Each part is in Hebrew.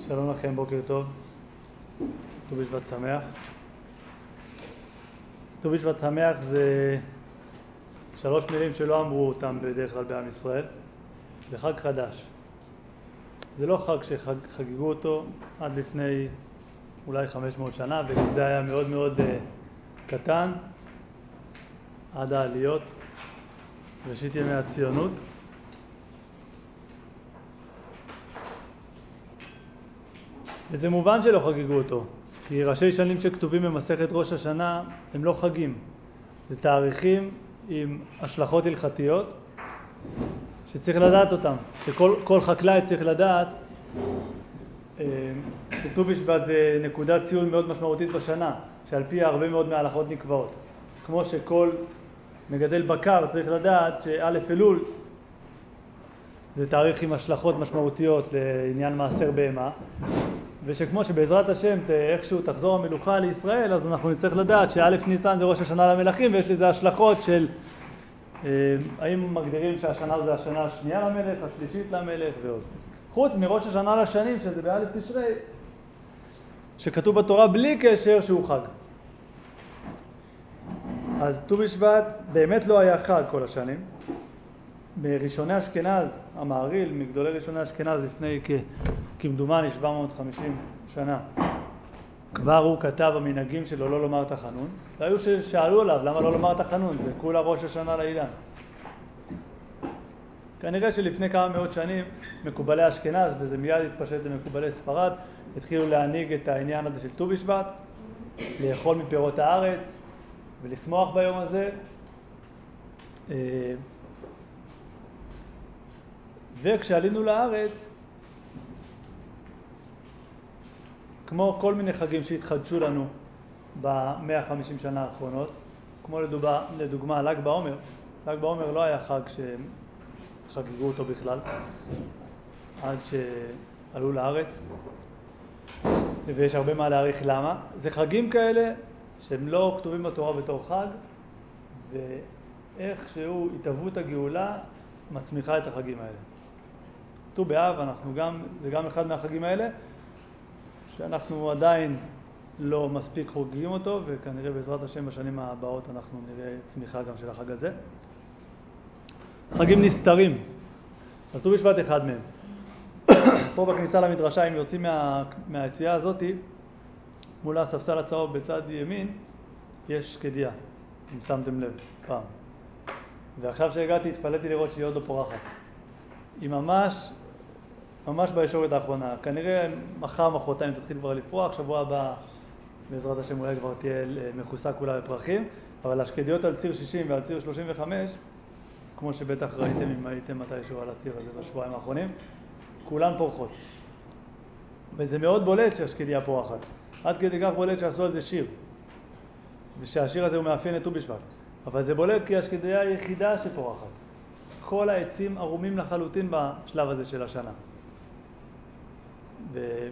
שלום לכם, בוקר טוב. ט"ו בשבט שמח. ט"ו בשבט שמח זה שלוש מילים שלא אמרו אותם בדרך כלל בעם ישראל. זה חג חדש. זה לא חג שחגגו אותו עד לפני אולי 500 שנה, וזה היה מאוד מאוד קטן עד העליות, ראשית ימי הציונות. וזה מובן שלא חגגו אותו, כי ראשי שנים שכתובים במסכת ראש השנה הם לא חגים. זה תאריכים עם השלכות הלכתיות שצריך לדעת אותם. שכל חקלאי צריך לדעת שט"ו בשבט זה נקודת ציון מאוד משמעותית בשנה, שעל פי הרבה מאוד מההלכות נקבעות. כמו שכל מגדל בקר צריך לדעת שא' אלול זה תאריך עם השלכות משמעותיות לעניין מעשר בהמה, ושכמו שבעזרת השם איכשהו תחזור המלוכה לישראל, אז אנחנו נצטרך לדעת שא' ניסן זה ראש השנה למלכים, ויש לזה השלכות של האם מגדירים שהשנה זה השנה השנייה למלך, השלישית למלך ועוד. חוץ מראש השנה לשנים, שזה באלף תשרי, שכתוב בתורה בלי קשר שהוא חג. אז ט"ו בשבט באמת לא היה חג כל השנים. בראשוני אשכנז, המהרי"ל, מגדולי ראשוני אשכנז לפני כמדומני 750 שנה, כבר הוא כתב המנהגים שלו לא לומר תחנון, והיו ששאלו עליו למה לא לומר תחנון, זה כולה ראש השנה לעידן. כנראה שלפני כמה מאות שנים מקובלי אשכנז, וזה מיד התפשט למקובלי ספרד, התחילו להנהיג את העניין הזה של ט"ו בשבט, לאכול מפירות הארץ ולשמוח ביום הזה. וכשעלינו לארץ, כמו כל מיני חגים שהתחדשו לנו ב-150 שנה האחרונות, כמו לדוגמה ל"ג בעומר. ל"ג בעומר לא היה חג שחגגו אותו בכלל עד שעלו לארץ, ויש הרבה מה להעריך למה. זה חגים כאלה שהם לא כתובים בתורה בתור חג, ואיכשהו התהוות הגאולה מצמיחה את החגים האלה. ט"ו באב זה גם אחד מהחגים האלה שאנחנו עדיין לא מספיק חוגגים אותו, וכנראה בעזרת השם בשנים הבאות אנחנו נראה צמיחה גם של החג הזה. חגים נסתרים, אז ט"ו בשבט אחד מהם. פה בכניסה למדרשה, אם יוצאים מהיציאה הזאת, מול הספסל הצהוב בצד ימין יש שקדיה, אם שמתם לב פעם. ועכשיו שהגעתי התפלאתי לראות שהיא עוד לא פורחת. היא ממש בישורת האחרונה. כנראה מחרתיים תתחיל כבר לפרוח, שבוע הבא בעזרת השם אולי כבר תהיה מכוסה כולה בפרחים, אבל השקדיות על ציר 60 ועל ציר 35, כמו שבטח ראיתם אם הייתם מתישהו על הציר הזה בשבועיים האחרונים, כולן פורחות. וזה מאוד בולט שהשקדיה פורחת. עד כדי כך בולט שעשו על זה שיר, ושהשיר הזה הוא מאפיין את ט"ו בשבט. אבל זה בולט כי השקדיה היחידה שפורחת. כל העצים ערומים לחלוטין בשלב הזה של השנה. ואם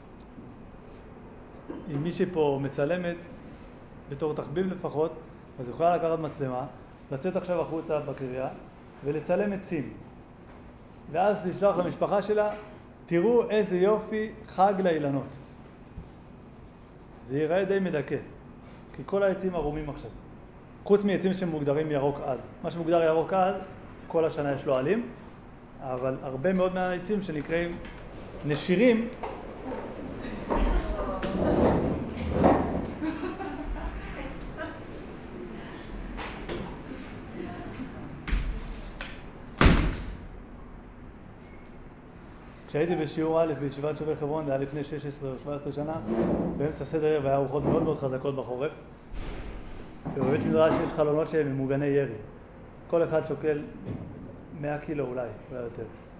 מי שפה מצלמת, בתור תחביב לפחות, אז יכולה לקחת מצלמה, לצאת עכשיו החוצה בקריה ולצלם עצים. ואז לשלוח למשפחה שלה, תראו איזה יופי חג לאילנות. זה ייראה די מדכא, כי כל העצים ערומים עכשיו. חוץ מעצים שמוגדרים ירוק עד. מה שמוגדר ירוק עד, כל השנה יש לו עלים, אבל הרבה מאוד מהעצים שנקראים נשירים, כשהייתי בשיעור א' בישיבת שובי חברון, זה היה לפני 16 או 17 שנה, באמצע סדר ערב היה רוחות מאוד מאוד חזקות בחורף, ובבית מדרש יש חלונות שהם ממוגני ירי. כל אחד שוקל 100 קילו אולי יותר.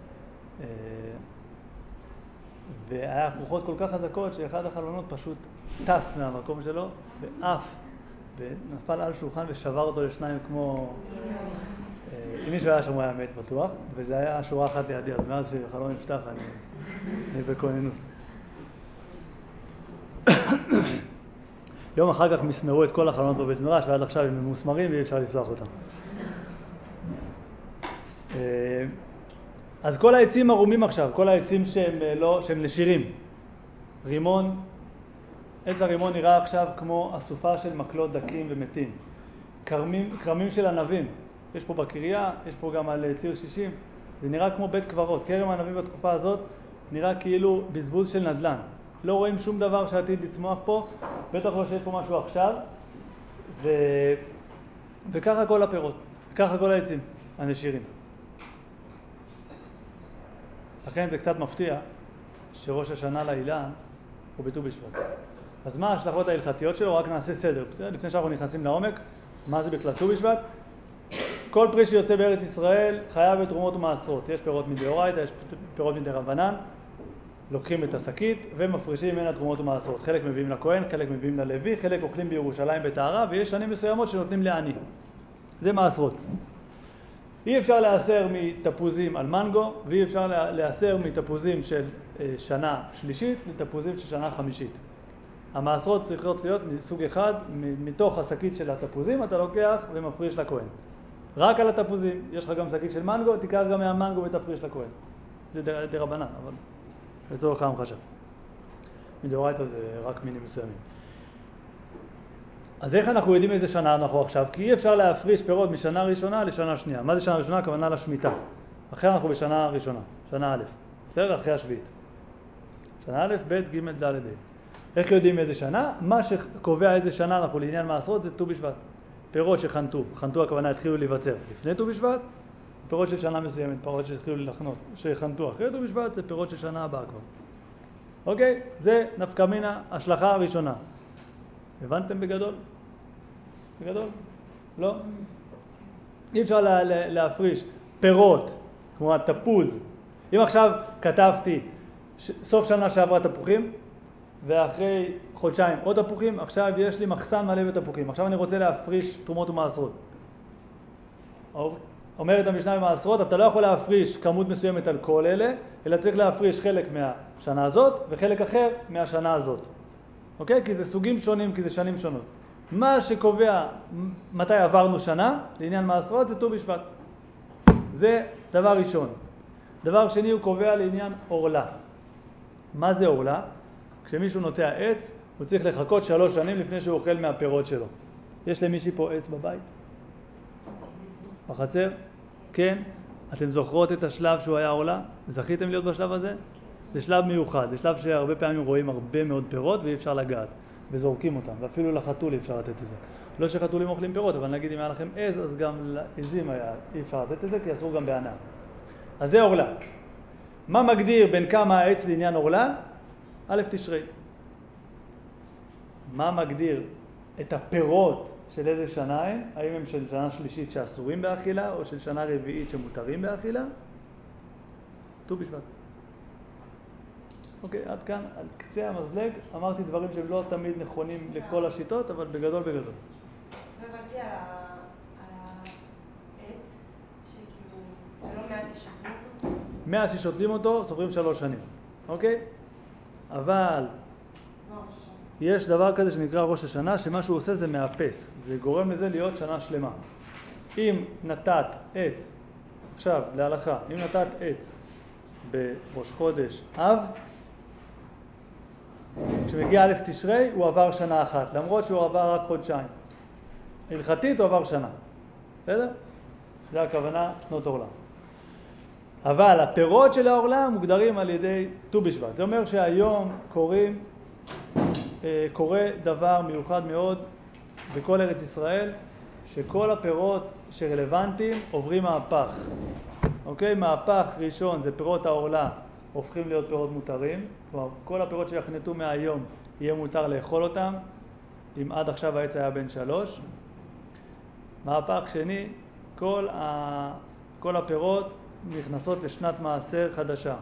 והיה רוחות כל כך חזקות שאחד החלונות פשוט טס מהמקום שלו ועף ונפל על שולחן ושבר אותו לשניים כמו... אם מישהו היה שם הוא היה מת בטוח, וזה היה שורה אחת לידי, אז מאז שהחלון נפתח אני בכוננות. יום אחר כך מסמרו את כל החלונות בבית מדרש, ועד עכשיו הם ממוסמרים ואי אפשר לפתוח אותם. אז כל העצים ערומים עכשיו, כל העצים שהם נשירים, רימון, עץ הרימון נראה עכשיו כמו אסופה של מקלות דקים ומתים. כרמים של ענבים, יש פה בקריה, יש פה גם על ציר 60, זה נראה כמו בית קברות. כרם הענבים בתקופה הזאת נראה כאילו בזבוז של נדל"ן. לא רואים שום דבר שעתיד לצמוח פה, בטח לא שיש פה משהו עכשיו, וככה כל הפירות, וככה כל העצים, הנשירים. לכן זה קצת מפתיע שראש השנה לאילן הוא בט"ו בשבט. אז מה ההשלכות ההלכתיות שלו? רק נעשה סדר. לפני שאנחנו נכנסים לעומק, מה זה בכלל ט"ו בשבט? כל פרי שיוצא בארץ ישראל חייב בתרומות ומעשרות. יש פירות מדאורייתא, יש פירות מדרבנן. לוקחים את השקית ומפרישים ממנה תרומות ומעשרות. חלק מביאים לכהן, חלק מביאים ללוי, חלק אוכלים בירושלים בטהרה, ויש שנים מסוימות שנותנים לעני. זה מעשרות. אי אפשר לאסר מתפוזים על מנגו, ואי אפשר לאסר מתפוזים של שנה שלישית לתפוזים של שנה חמישית. המעשרות צריכות להיות מסוג אחד, מתוך השקית של התפוזים אתה לוקח ומפריש לכהן. רק על התפוזים, יש לך גם שקית של מנגו, תיקח גם מהמנגו ותפריש לכהן. זה דרבנן, אבל לצורך ההמחשה. מדאורייתא זה רק מינים מסוימים. אז איך אנחנו יודעים איזה שנה אנחנו עכשיו? כי אי אפשר להפריש פירות משנה ראשונה לשנה שנייה. מה זה שנה ראשונה? הכוונה לשמיטה. אחרי אנחנו בשנה ראשונה, שנה א', בסדר? אחרי השביעית. שנה א', ב', ג', ד', ה'. איך יודעים איזה שנה? מה שקובע איזה שנה אנחנו לעניין מעשרות זה ט"ו בשבט. פירות שחנתו, חנתו הכוונה התחילו להיווצר לפני ט"ו בשבט, פירות של שנה מסוימת, פירות שהתחילו לחנות, שחנתו אחרי ט"ו בשבט, זה פירות של שנה הבאה כבר. אוקיי? זה נפקא מינה, השלכה הראשונה. הבנתם בגדול? בגדול? לא? אי אפשר להפריש פירות, כמו התפוז. אם עכשיו כתבתי סוף שנה שעברה תפוחים, ואחרי חודשיים עוד תפוחים, עכשיו יש לי מחסן מלא בתפוחים. עכשיו אני רוצה להפריש תרומות ומעשרות. אומרת המשנה במעשרות, אתה לא יכול להפריש כמות מסוימת על כל אלה, אלא צריך להפריש חלק מהשנה הזאת וחלק אחר מהשנה הזאת. אוקיי? כי זה סוגים שונים, כי זה שנים שונות. מה שקובע מתי עברנו שנה, לעניין מעשרות, זה ט"ו בשבט. זה דבר ראשון. דבר שני, הוא קובע לעניין אורלה. מה זה אורלה? כשמישהו נוטע עץ, הוא צריך לחכות 3 שנים לפני שהוא אוכל מהפירות שלו. יש למישהי פה עץ בבית? בחצר? כן? אתם זוכרות את השלב שהוא היה אורלה? זכיתם להיות בשלב הזה? זה שלב מיוחד, זה שלב שהרבה פעמים רואים הרבה מאוד פירות ואי אפשר לגעת, וזורקים אותם, ואפילו לחתול אי אפשר לתת את זה. לא שחתולים אוכלים פירות, אבל נגיד אם היה לכם עז, אז גם לעזים אי אפשר לתת את זה, כי אסור גם בענב. אז זה אורלה. מה מגדיר בין כמה העץ לעניין אורלה? א' תשרי. מה מגדיר את הפירות של איזה שנה הם? האם הם של שנה שלישית שאסורים באכילה, או של שנה רביעית שמותרים באכילה? ט"ו בשבט. אוקיי, עד כאן, על קצה המזלג, אמרתי דברים שהם לא תמיד נכונים לכל השיטות, אבל בגדול. הבנתי על העץ, שכאילו, זה לא מעט ששותלים אותו? מעט ששותלים אותו, סופרים 3 שנים, אוקיי? אבל יש דבר כזה שנקרא ראש השנה, שמה שהוא עושה זה מאפס, זה גורם לזה להיות שנה שלמה. אם נטעת עץ, עכשיו להלכה, אם נטעת עץ בראש חודש אב, כשמגיע א' תשרי הוא עבר שנה אחת, למרות שהוא עבר רק חודשיים. הלכתית הוא עבר שנה. בסדר? זה הכוונה שנות עורלה. אבל הפירות של העורלה מוגדרים על ידי ט"ו בשבט. זה אומר שהיום קורה דבר מיוחד מאוד בכל ארץ ישראל, שכל הפירות שרלוונטיים עוברים מהפך. אוקיי? מהפך ראשון זה פירות העורלה הופכים להיות פירות מותרים. כלומר, כל הפירות שיחנתו מהיום יהיה מותר לאכול אותם, אם עד עכשיו העץ היה בן 3. מהפך שני, כל הפירות נכנסות לשנת מעשר חדשה.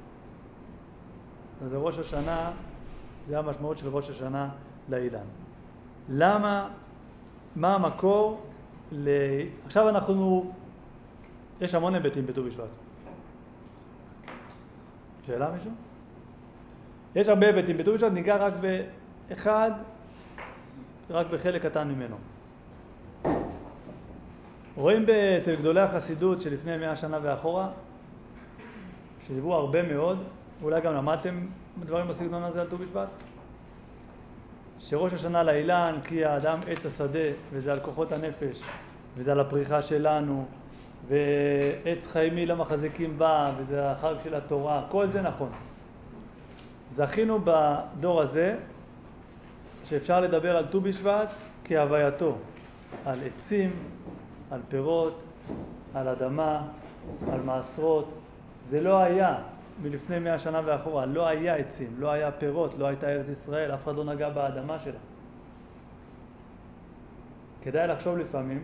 אז ראש השנה, זה המשמעות של ראש השנה לאילן. למה? מה המקור? עכשיו יש המון היבטים בט"ו בשבט. שאלה מישהו? יש הרבה היבטים בט"ו בשבט, ניגע רק באחד, רק בחלק קטן ממנו. רואים אצל גדולי החסידות שלפני 100 שנה ואחורה, שדיברו הרבה מאוד, אולי גם למדתם דברים בסגנון הזה על ט"ו בשבט? שראש השנה לאילן, כי האדם עץ השדה, וזה על כוחות הנפש, וזה על הפריחה שלנו, ועץ חיימי למחזיקים בה, וזה החג של התורה, כל זה נכון. זכינו בדור הזה שאפשר לדבר על ט"ו בשבט כהווייתו, על עצים, על פירות, על אדמה, על מעשרות. זה לא היה מלפני 100 שנה ואחורה, לא היה עצים, לא היה פירות, לא הייתה ארץ ישראל, אף אחד לא נגע באדמה שלה. כדאי לחשוב לפעמים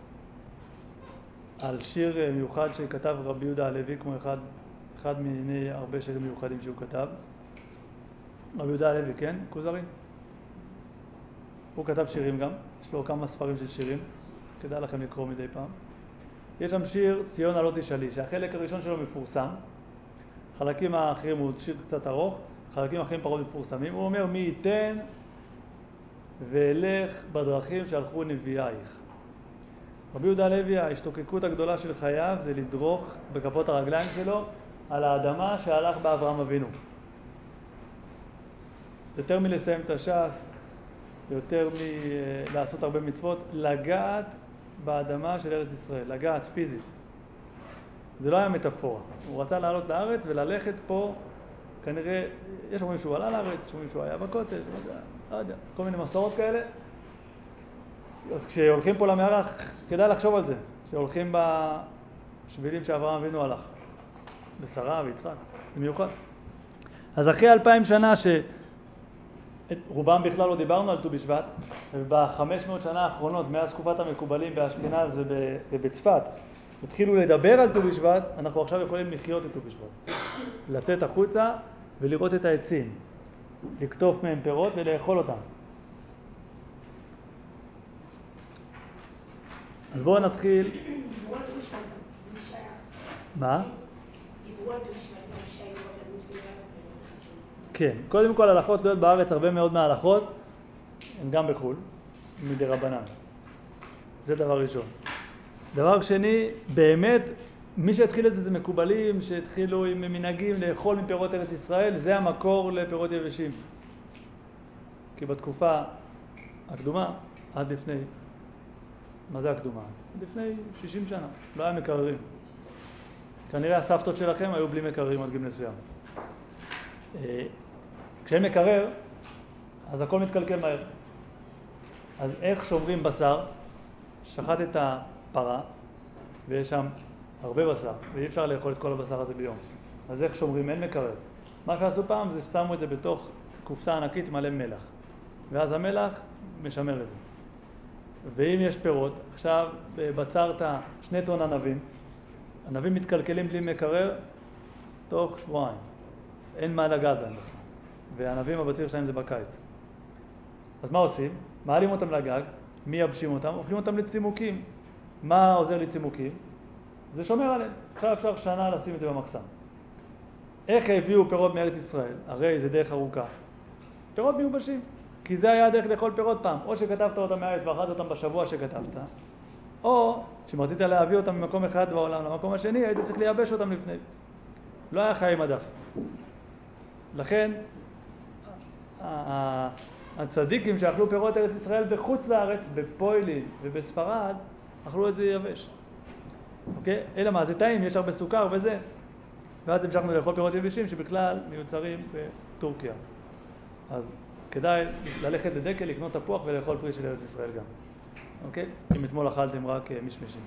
על שיר מיוחד שכתב רבי יהודה הלוי, כמו אחד מיני הרבה שירים מיוחדים שהוא כתב. רבי יהודה הלוי, כן? כוזרי? הוא כתב שירים גם, יש לו כמה ספרים של שירים, כדאי לכם לקרוא מדי פעם. יש שם שיר ציון הלא תשאלי, שהחלק הראשון שלו מפורסם, חלקים האחרים הוא שיר קצת ארוך, חלקים אחרים פחות מפורסמים. הוא אומר מי ייתן ואלך בדרכים שהלכו נביאייך. רבי יהודה הלוי, ההשתוקקות הגדולה של חייו זה לדרוך בכפות הרגליים שלו על האדמה שהלך בה אברהם אבינו. יותר מלסיים את הש"ס, יותר מלעשות הרבה מצוות, לגעת באדמה של ארץ ישראל, לגעת פיזית. זה לא היה מטאפורה. הוא רצה לעלות לארץ וללכת פה, כנראה, יש אומרים שהוא עלה לארץ, יש אומרים שהוא היה בכותל, לא יודע, כל מיני מסורות כאלה. אז כשהולכים פה למערה, כדאי לחשוב על זה, שהולכים בשבילים שאברהם אבינו הלך, בשרה ויצחק, במיוחד. אז אחרי 2000 שנה רובם בכלל לא דיברנו על ט"ו בשבט, וב-500 שנה האחרונות, מאז תקופת המקובלים באשכנז ובצפת, התחילו לדבר על ט"ו בשבט, אנחנו עכשיו יכולים לחיות את ט"ו בשבט. לצאת החוצה ולראות את העצים, לקטוף מהם פירות ולאכול אותם. אז בואו נתחיל. מה? כן, קודם כל הלכות גדולות בארץ, הרבה מאוד מההלכות הן גם בחו"ל, מדי רבנן. זה דבר ראשון. דבר שני, באמת, מי שהתחיל את זה מקובלים, שהתחילו עם מנהגים לאכול מפירות ארץ ישראל, זה המקור לפירות יבשים. כי בתקופה הקדומה, עד לפני, מה זה הקדומה? עד לפני 60 שנה, לא היה מקררים. כנראה הסבתות שלכם היו בלי מקררים עד גיל מסוים. כשאין מקרר, אז הכל מתקלקל מהר. אז איך שומרים בשר? שחט את הפרה, ויש שם הרבה בשר, ואי אפשר לאכול את כל הבשר הזה ביום. אז איך שומרים? אין מקרר. מה שעשו פעם זה ששמו את זה בתוך קופסה ענקית מלא מלח. ואז המלח משמר את זה. ואם יש פירות, עכשיו בצרת 2 טון ענבים, ענבים מתקלקלים בלי מקרר תוך שבועיים. אין מה לגעת בהם בכלל. והענבים הבציר שלהם זה בקיץ. אז מה עושים? מעלים אותם לגג, מייבשים אותם, הופכים אותם לצימוקים. מה עוזר לצימוקים? זה שומר עליהם. עכשיו אפשר שנה לשים את זה במחסן. איך הביאו פירות מארץ ישראל? הרי זה דרך ארוכה. פירות מיובשים. כי זה היה הדרך לאכול פירות פעם. או שכתבת אותם מהארץ ואכלת אותם בשבוע שכתבת, או שמרצית להביא אותם ממקום אחד בעולם למקום השני, היית צריך לייבש אותם לפני. לא היה חיי מדף. לכן, הצדיקים שאכלו פירות ארץ ישראל בחוץ לארץ, בפוילין ובספרד, אכלו את זה יבש. אוקיי? אלא מה? זה טעים, יש הרבה סוכר וזה. ואז המשכנו לאכול פירות יבשים שבכלל מיוצרים בטורקיה. אז כדאי ללכת לדקל, לקנות תפוח ולאכול פרי של ארץ ישראל גם. אוקיי? אם אתמול אכלתם רק משמשים.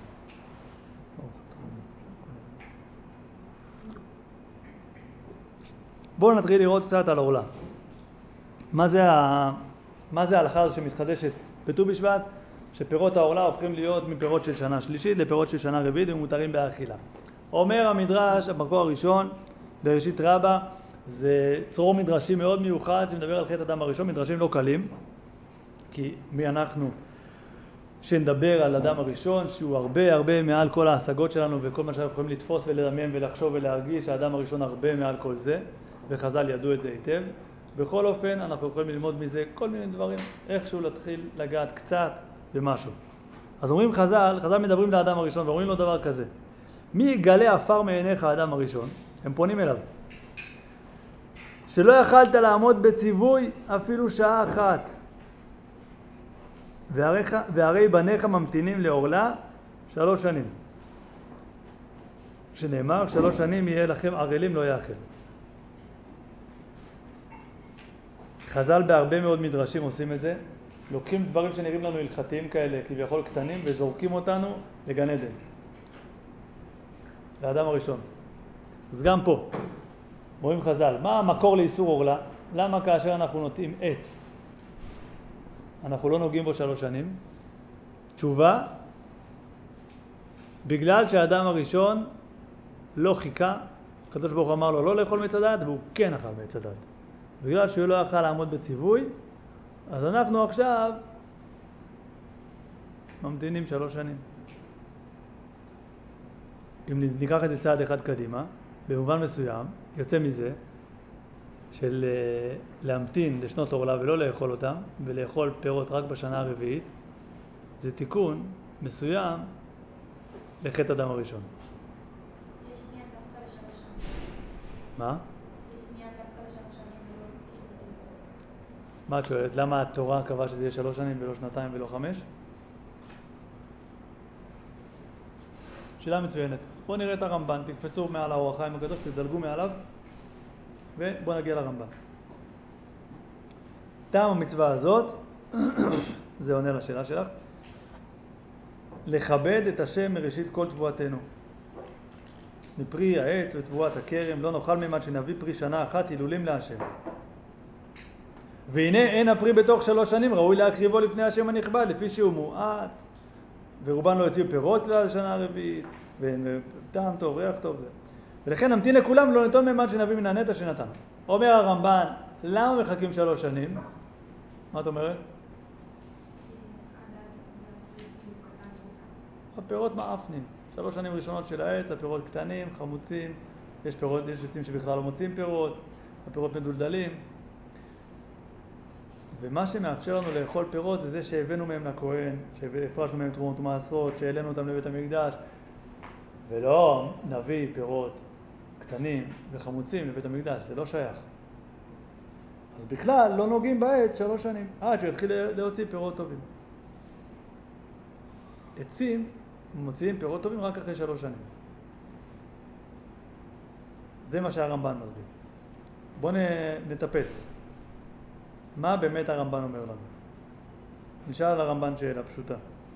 בואו נתחיל לראות קצת על העולה. מה זה ההלכה הזו שמתחדשת בט"ו בשבט? שפירות העולה הופכים להיות מפירות של שנה שלישית לפירות של שנה רביעית ומותרים באכילה. אומר המדרש, המקור הראשון, בראשית רבה, זה צרור מדרשים מאוד מיוחד שמדבר על חטא אדם הראשון, מדרשים לא קלים, כי מי אנחנו שנדבר על אדם הראשון, שהוא הרבה הרבה מעל כל ההשגות שלנו וכל מה שאנחנו יכולים לתפוס ולדמיין ולחשוב ולהרגיש, האדם הראשון הרבה מעל כל זה, וחז"ל ידעו את זה היטב. בכל אופן, אנחנו יכולים ללמוד מזה כל מיני דברים, איכשהו להתחיל לגעת קצת במשהו. אז אומרים חז"ל מדברים לאדם הראשון ואומרים לו דבר כזה, מי יגלה עפר מעיניך האדם הראשון? הם פונים אליו. שלא יכלת לעמוד בציווי אפילו שעה אחת. והרי בניך ממתינים לעורלה 3 שנים. שנאמר 3 שנים יהיה לכם ערלים לא יאכל. חז"ל בהרבה מאוד מדרשים עושים את זה. לוקחים דברים שנראים לנו הלכתיים כאלה, כביכול קטנים, וזורקים אותנו לגן עדן. לאדם הראשון. אז גם פה, רואים חז"ל, מה המקור לאיסור עורלה? למה כאשר אנחנו נוטעים עץ, אנחנו לא נוגעים בו 3 שנים? תשובה, בגלל שהאדם הראשון לא חיכה, הקדוש ברוך הוא אמר לו לא לאכול מעץ הדעת, והוא כן אכל מעץ הדעת. בגלל שהוא לא יכל לעמוד בציווי, אז אנחנו עכשיו ממתינים 3 שנים. אם ניקח את זה צעד אחד קדימה, במובן מסוים, יוצא מזה של להמתין לשנות עורלה ולא לאכול אותם, ולאכול פירות רק בשנה הרביעית, זה תיקון מסוים לחטא אדם הראשון. יש עניין דווקא ל3 שנים. מה? יש עניין דווקא ל3 שנים ולא כאילו... מה את שואלת? למה התורה קבעה שזה יהיה 3 שנים ולא 2 ולא 5? שאלה מצוינת. בואו נראה את הרמב"ן, תקפצו מעל האור החיים הקדוש, תדלגו מעליו, ובואו נגיע לרמב"ן. טעם המצווה הזאת, זה עונה לשאלה שלך, לכבד את השם מראשית כל תבואתנו. מפרי העץ ותבואת הכרם לא נאכל מהם עד שנביא פרי שנה אחת הילולים להשם. והנה אין הפרי בתוך 3 שנים, ראוי להקריבו לפני השם הנכבד, לפי שהוא מועט, ורובן לא יוציאו פירות לשנה הרביעית, וטעם טוב, ריח טוב זה. ולכן נמתין לכולם ולא ניתון מהם עד שנביא מן הנטע שנתן. אומר הרמב"ן, למה מחכים 3 שנים? מה את אומרת? הפירות מאפנים. 3 שנים ראשונות של העץ, הפירות קטנים, חמוצים, יש עצים שבכלל לא מוצאים פירות, הפירות מדולדלים. ומה שמאפשר לנו לאכול פירות זה זה שהבאנו מהם לכהן, שהפרשנו מהם תרומות ומעשרות, שהעלינו אותם לבית המקדש, ולא נביא פירות קטנים וחמוצים לבית המקדש, זה לא שייך. אז בכלל לא נוגעים בעץ 3 שנים, עד שיתחיל להוציא פירות טובים. עצים מוציאים פירות טובים רק אחרי 3 שנים. זה מה שהרמב"ן מסביר. בואו נטפס. מה באמת הרמב"ן אומר לנו? נשאל הרמב"ן שאלה פשוטה.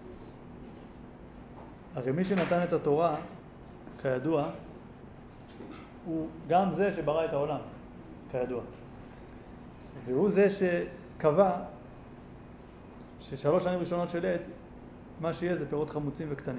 הרי מי שנתן את התורה, כידוע, הוא גם זה שברא את העולם, כידוע. והוא זה שקבע ש3 שנים ראשונות של עץ, מה שיהיה זה פירות חמוצים וקטנים.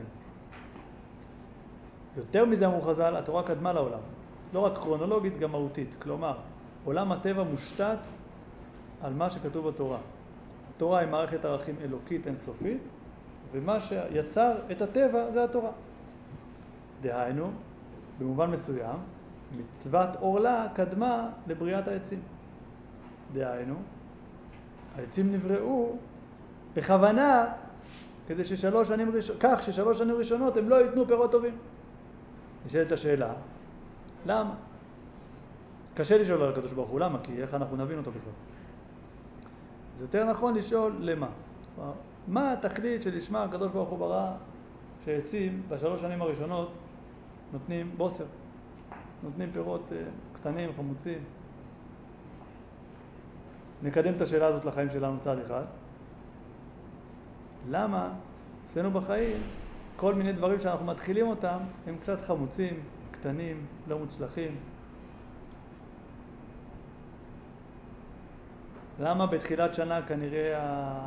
יותר מזה אמרו חז"ל, התורה קדמה לעולם. לא רק כרונולוגית, גם מהותית. כלומר, עולם הטבע מושתת על מה שכתוב בתורה. התורה היא מערכת ערכים אלוקית אינסופית, ומה שיצר את הטבע זה התורה. דהיינו, במובן מסוים, מצוות עורלה קדמה לבריאת העצים. דהיינו, העצים נבראו בכוונה כדי כך ש3 שנים ראשונות הם לא ייתנו פירות טובים. נשאלת השאלה, למה? קשה לשאול על הקדוש ברוך הוא, למה? כי איך אנחנו נבין אותו בכלל? זה יותר נכון לשאול למה. מה התכלית שלשמה הקדוש ברוך הוא ברא שעצים ב3 שנים הראשונות נותנים בוסר, נותנים פירות קטנים, חמוצים. נקדם את השאלה הזאת לחיים שלנו צעד אחד. למה אצלנו בחיים כל מיני דברים שאנחנו מתחילים אותם הם קצת חמוצים, קטנים, לא מוצלחים? למה בתחילת שנה כנראה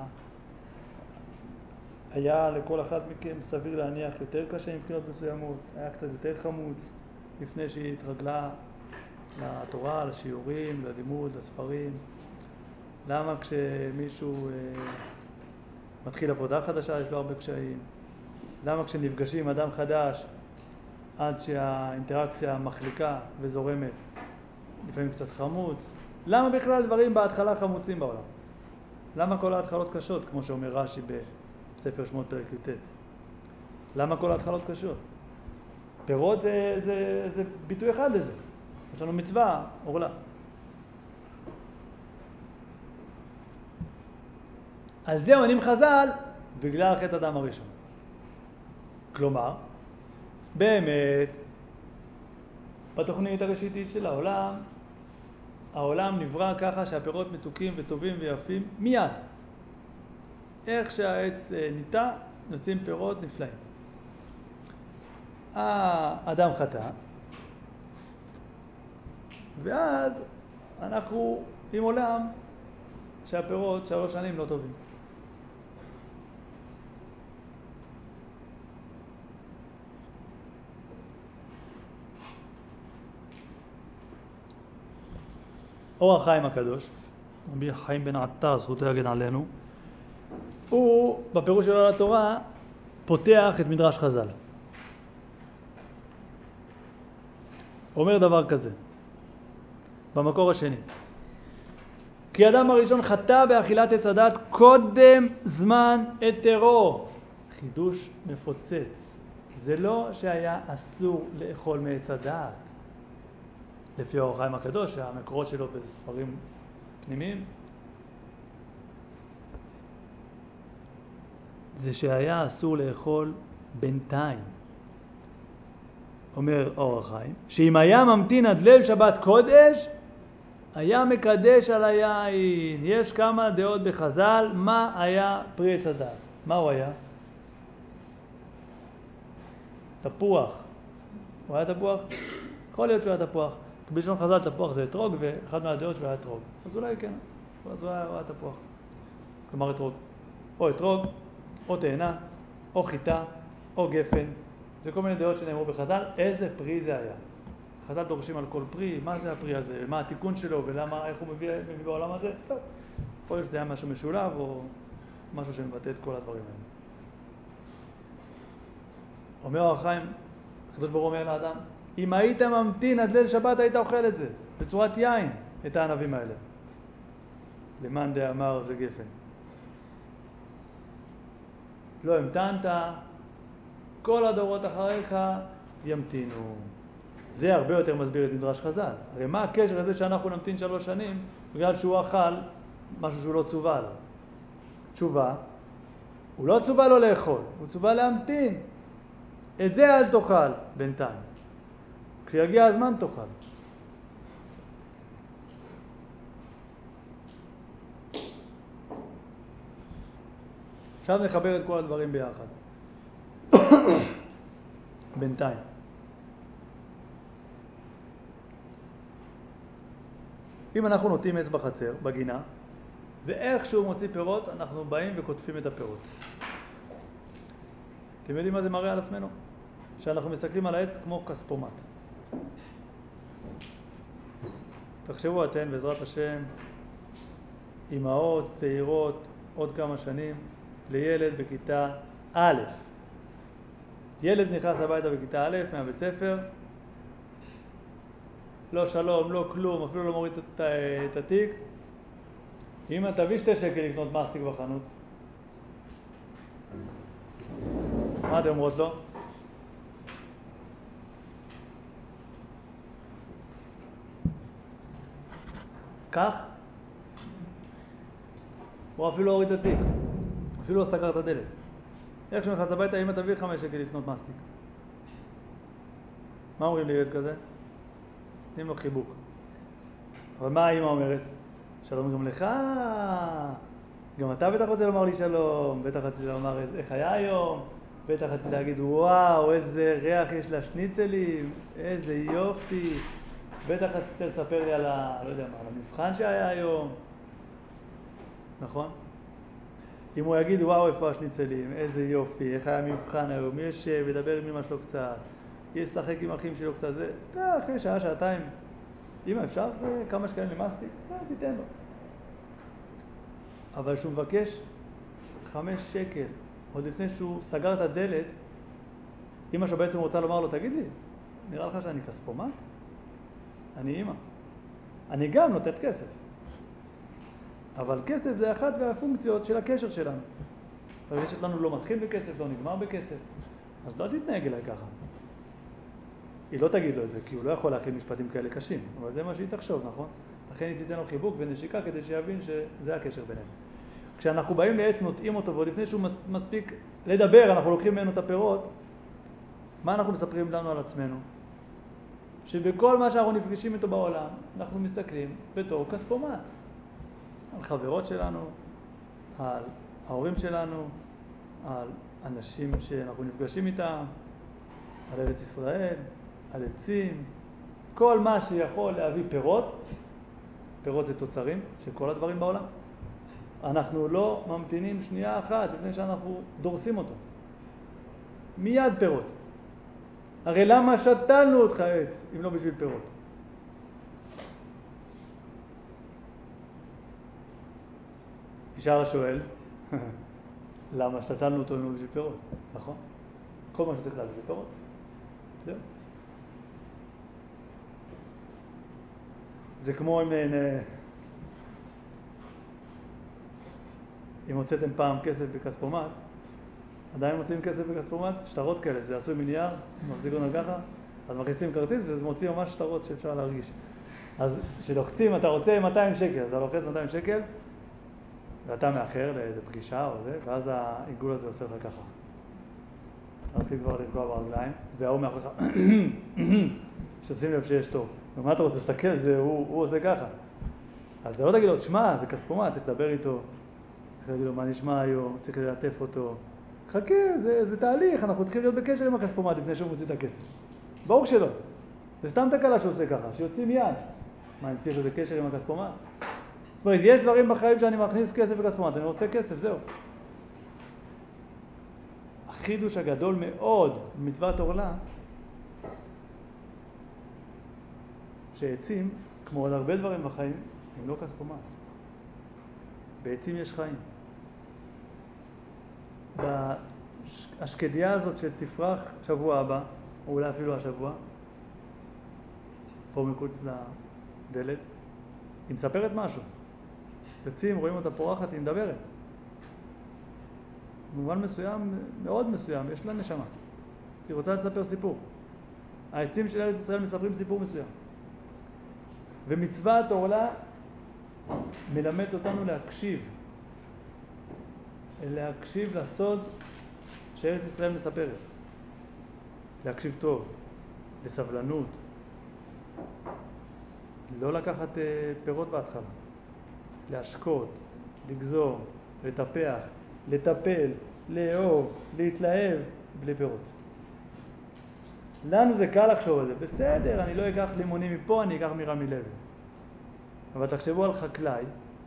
היה לכל אחד מכם סביר להניח יותר קשה מבחינות מסוימות, היה קצת יותר חמוץ לפני שהיא התרגלה לתורה, לשיעורים, ללימוד, לספרים? למה כשמישהו מתחיל עבודה חדשה יש לו הרבה קשיים? למה כשנפגשים עם אדם חדש עד שהאינטראקציה מחליקה וזורמת לפעמים קצת חמוץ? למה בכלל דברים בהתחלה חמוצים בעולם? למה כל ההתחלות קשות, כמו שאומר רש"י בספר שמות פרק י"ט? למה כל ההתחלות קשות? פירות זה ביטוי אחד לזה. יש לנו מצווה, עורלה. על זה עונים חז"ל בגלל חטא אדם הראשון. כלומר, באמת, בתוכנית הראשיתית של העולם נברא ככה שהפירות מתוקים וטובים ויפים מיד. איך שהעץ ניטע, נוצאים פירות נפלאים. האדם חטא, ואז אנחנו עם עולם שהפירות 3 שנים לא טובים. אור החיים הקדוש, רבי חיים בן עטר, זכותו יגן עלינו, הוא בפירוש שלו לתורה פותח את מדרש חז"ל. אומר דבר כזה, במקור השני. כי אדם הראשון חטא באכילת עץ הדת קודם זמן היתרו. חידוש מפוצץ. זה לא שהיה אסור לאכול מעץ הדת. לפי אור החיים הקדוש, המקורות שלו בספרים פנימיים, זה שהיה אסור לאכול בינתיים. אומר אור החיים, שאם היה ממתין עד ליל שבת קודש, היה מקדש על היין. יש כמה דעות בחז"ל, מה היה פרי עץ הדת? מה הוא היה? תפוח. הוא היה תפוח? יכול להיות שהוא היה תפוח. בלשון חז"ל תפוח זה אתרוג, ואחד מהדעות שהוא היה אתרוג. אז אולי כן, אז הוא היה תפוח. כלומר אתרוג. או אתרוג, או תאנה, או חיטה, או גפן. זה כל מיני דעות שנאמרו בחז"ל. איזה פרי זה היה? חז"ל דורשים על כל פרי, מה זה הפרי הזה, מה התיקון שלו ולמה, איך הוא מביא בעולם הזה. טוב, יכול להיות שזה היה משהו משולב או משהו שמבטא את כל הדברים האלה. אומר אור החיים, הקדוש ברוך הוא אומר לאדם, אם היית ממתין עד ליל שבת היית אוכל את זה, בצורת יין, את הענבים האלה. למאן דאמר זה גפן. לא המתנת, כל הדורות אחריך ימתינו. זה הרבה יותר מסביר את מדרש חז"ל. הרי מה הקשר לזה שאנחנו נמתין 3 שנים בגלל שהוא אכל משהו שהוא לא צווה עליו? תשובה, הוא לא צווה לו לאכול, הוא צווה להמתין. את זה אל תאכל בינתיים. כשיגיע הזמן תאכל. עכשיו נחבר את כל הדברים ביחד. בינתיים. אם אנחנו נוטים עץ בחצר, בגינה, ואיך שהוא מוציא פירות, אנחנו באים וכותפים את הפירות. אתם יודעים מה זה מראה על עצמנו? שאנחנו מסתכלים על העץ כמו כספומט. תחשבו אתן, בעזרת השם, אמהות, צעירות, עוד כמה שנים, לילד בכיתה א'. ילד נכנס הביתה בכיתה א' מהבית ספר, לא שלום, לא כלום, אפילו לא מוריד את התיק. אמא, תביא 2 שקל לקנות מסטיק בחנות. מה אתם אומרות לו? כך? הוא אפילו לא הוריד את התיק, אפילו לא סגר את הדלת. איך שהוא נכנס הביתה, אמא, תביא 5 שקל לקנות מסטיק. מה אומרים לילד כזה? נותנים לו חיבוק. אבל מה האמא אומרת? שלום גם לך, גם אתה בטח רוצה לומר לי שלום, בטח רציתי לומר איך היה היום, בטח רציתי להגיד וואו, איזה ריח יש לשניצלים, איזה יופי, בטח רציתי לספר לי על לא יודע מה, על המבחן שהיה היום, נכון? אם הוא יגיד וואו איפה השניצלים, איזה יופי, איך היה המבחן היום, יש לדבר עם אמא שלו קצת, ישחק עם אחים שלו קצת, זה, אחרי שעה, שעתיים, אמא אפשר כמה שקלים למסטיק? תיתן לו. אבל שהוא מבקש 5 שקל, עוד לפני שהוא סגר את הדלת, אמא שלו בעצם רוצה לומר לו, תגיד לי, נראה לך שאני כספומט? אני אמא. אני גם נותנת כסף. אבל כסף זה אחת מהפונקציות של הקשר שלנו. הרשת שלנו לא מתחיל בכסף, לא נגמר בכסף. אז לא תתנהג אליי ככה. היא לא תגיד לו את זה, כי הוא לא יכול להכין משפטים כאלה קשים. אבל זה מה שהיא תחשוב, נכון? לכן היא תיתן לו חיבוק ונשיקה כדי שיבין שזה הקשר ביניהם. כשאנחנו באים לעץ נוטעים אותו, ועוד לפני שהוא מספיק לדבר, אנחנו לוקחים ממנו את הפירות, מה אנחנו מספרים לנו על עצמנו? שבכל מה שאנחנו נפגשים איתו בעולם, אנחנו מסתכלים בתור כספומט. על חברות שלנו, על ההורים שלנו, על אנשים שאנחנו נפגשים איתם, על ארץ ישראל, על עצים, כל מה שיכול להביא פירות. פירות זה תוצרים של כל הדברים בעולם. אנחנו לא ממתינים שנייה אחת לפני שאנחנו דורסים אותו. מיד פירות. הרי למה שתלנו אותך עץ אם לא בשביל פירות? ישר השואל, למה שתלנו אותו אם לא בשביל פירות? נכון? כל מה שצריך להביא פירות. זהו. זה כמו אם הוצאתם פעם כסף בכספומט, עדיין מוצאים כסף בכספומט, שטרות כאלה, זה עשוי מנייר, מחזיק אותם ככה, אז מכניסים כרטיס וזה מוציא ממש שטרות שאפשר להרגיש. אז כשלוחצים, אתה רוצה 200 שקל, אז אתה לוחץ 200 שקל, ואתה מאחר לאיזה פגישה או זה, ואז העיגול הזה עושה לך ככה. רציתי כבר לפגוע ברגליים, והוא מאחוריך, ששים לב שיש טוב. ומה אתה רוצה שתקל? הוא עושה ככה. אז אתה לא תגיד לו, שמע, זה כספומט, צריך לדבר איתו, צריך להגיד לו מה נשמע היום, צריך ללטף אותו. חכה, זה תהליך, אנחנו צריכים להיות בקשר עם הכספומט לפני שהוא מוציא את הכסף. ברור שלא. זה סתם תקלה שעושה ככה, שיוצאים מיד. מה, אני צריך איזה קשר עם הכספומט? זאת אומרת, יש דברים בחיים שאני מכניס כסף בכספומט, אני רוצה כסף, זהו. החידוש הגדול מאוד במצוות עורלה, שעצים, כמו עוד הרבה דברים בחיים, הם לא כספומט. בעצים יש חיים. השקדיה הזאת שתפרח שבוע הבא, או אולי אפילו השבוע, פה מחוץ לדלת, היא מספרת משהו. עצים, רואים אותה פורחת, היא מדברת. במובן מסוים, מאוד מסוים, יש לה נשמה. היא רוצה לספר סיפור. העצים של ארץ ישראל מספרים סיפור מסוים. ומצוות עורלה מלמד אותנו להקשיב. להקשיב לסוד שארץ ישראל מספרת. להקשיב טוב, בסבלנות. לא לקחת פירות בהתחלה. להשקות, לגזור, לטפח, לטפל, לאהוב, להתלהב, בלי פירות. לנו זה קל לחשוב על זה. בסדר, אני לא אקח לימונים מפה, אני אקח מרמי לוי. אבל תחשבו על חקלאי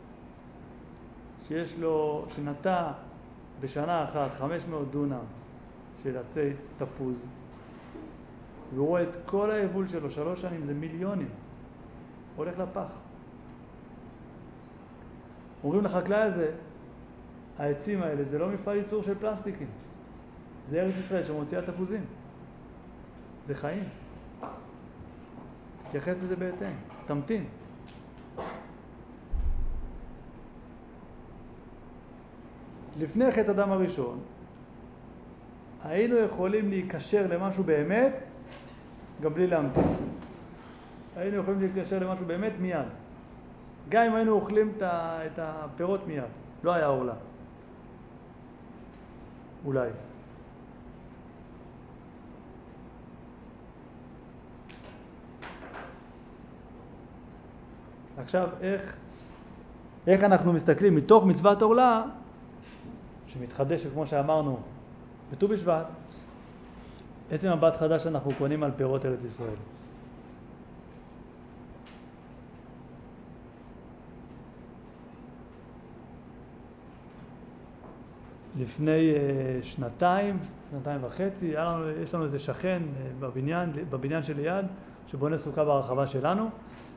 שנטע בשנה אחת 500 דונם של עצי תפוז, והוא רואה את כל היבול שלו, 3 שנים, זה מיליונים. הולך לפח. אומרים לחקלאי הזה, העצים האלה זה לא מפעל ייצור של פלסטיקים. זה ארץ ישראל שמוציאה תפוזים. זה חיים. תתייחס לזה בהתאם. תמתין. לפני חטא אדם הראשון, היינו יכולים להיקשר למשהו באמת, גם בלי להמתין. היינו יכולים להיקשר למשהו באמת מיד. גם אם היינו אוכלים את הפירות מיד. לא היה עורלה. אולי. עכשיו, איך אנחנו מסתכלים מתוך מצוות עורלה, שמתחדשת, כמו שאמרנו, בט"ו בשבט, עצם מבט חדש אנחנו קונים על פירות ארץ ישראל. לפני שנתיים וחצי, יש לנו איזה שכן בבניין שליד, שבונה סוכה ברחבה שלנו.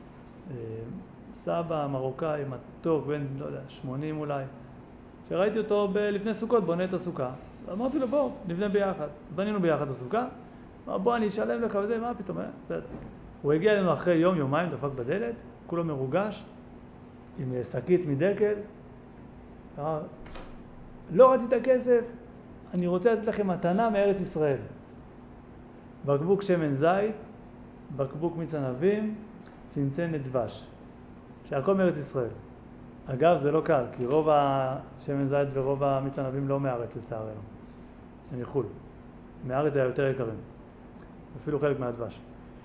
סבא מרוקאי, מתוק, בן, לא יודע, 80 אולי, שראיתי אותו לפני סוכות בונה את הסוכה. אמרתי לו, בוא, נבנה ביחד. בנינו ביחד את הסוכה. אמר, בוא, אני אשלם לך וזה, מה פתאום? הוא הגיע אלינו אחרי יומיים, דפק בדלת, כולו מרוגש, עם שקית מדקל. אמר, לא רצית כסף, אני רוצה לתת לכם מתנה מארץ ישראל. בקבוק שמן זית, בקבוק מיץ ענבים, צנצנת דבש. שהכל מארץ ישראל. אגב, זה לא קל, כי רוב השמן זית ורוב המיץ ענבים לא מארץ לצערנו. הם מחו"ל. מארץ היה יותר יקרים. אפילו חלק מהדבש.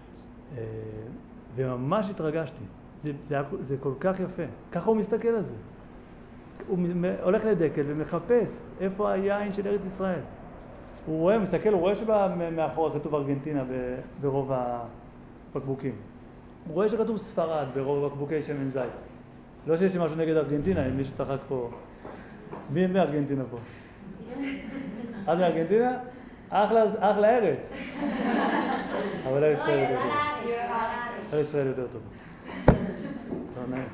וממש התרגשתי. זה כל כך יפה. ככה הוא מסתכל על זה. הוא הולך לדקל ומחפש איפה היין של ארץ ישראל. הוא רואה, מסתכל, הוא רואה שמאחורה כתוב ארגנטינה ברוב הבקבוקים. הוא רואה שכתוב ספרד ברוב בקבוקי שמן זית. לא שיש לי משהו נגד ארגנטינה, אם מישהו צחק פה. מי מארגנטינה פה? את מארגנטינה? אחלה ארץ. אבל ארץ ישראל יותר טוב. ארץ ישראל יותר טוב. לא נעים.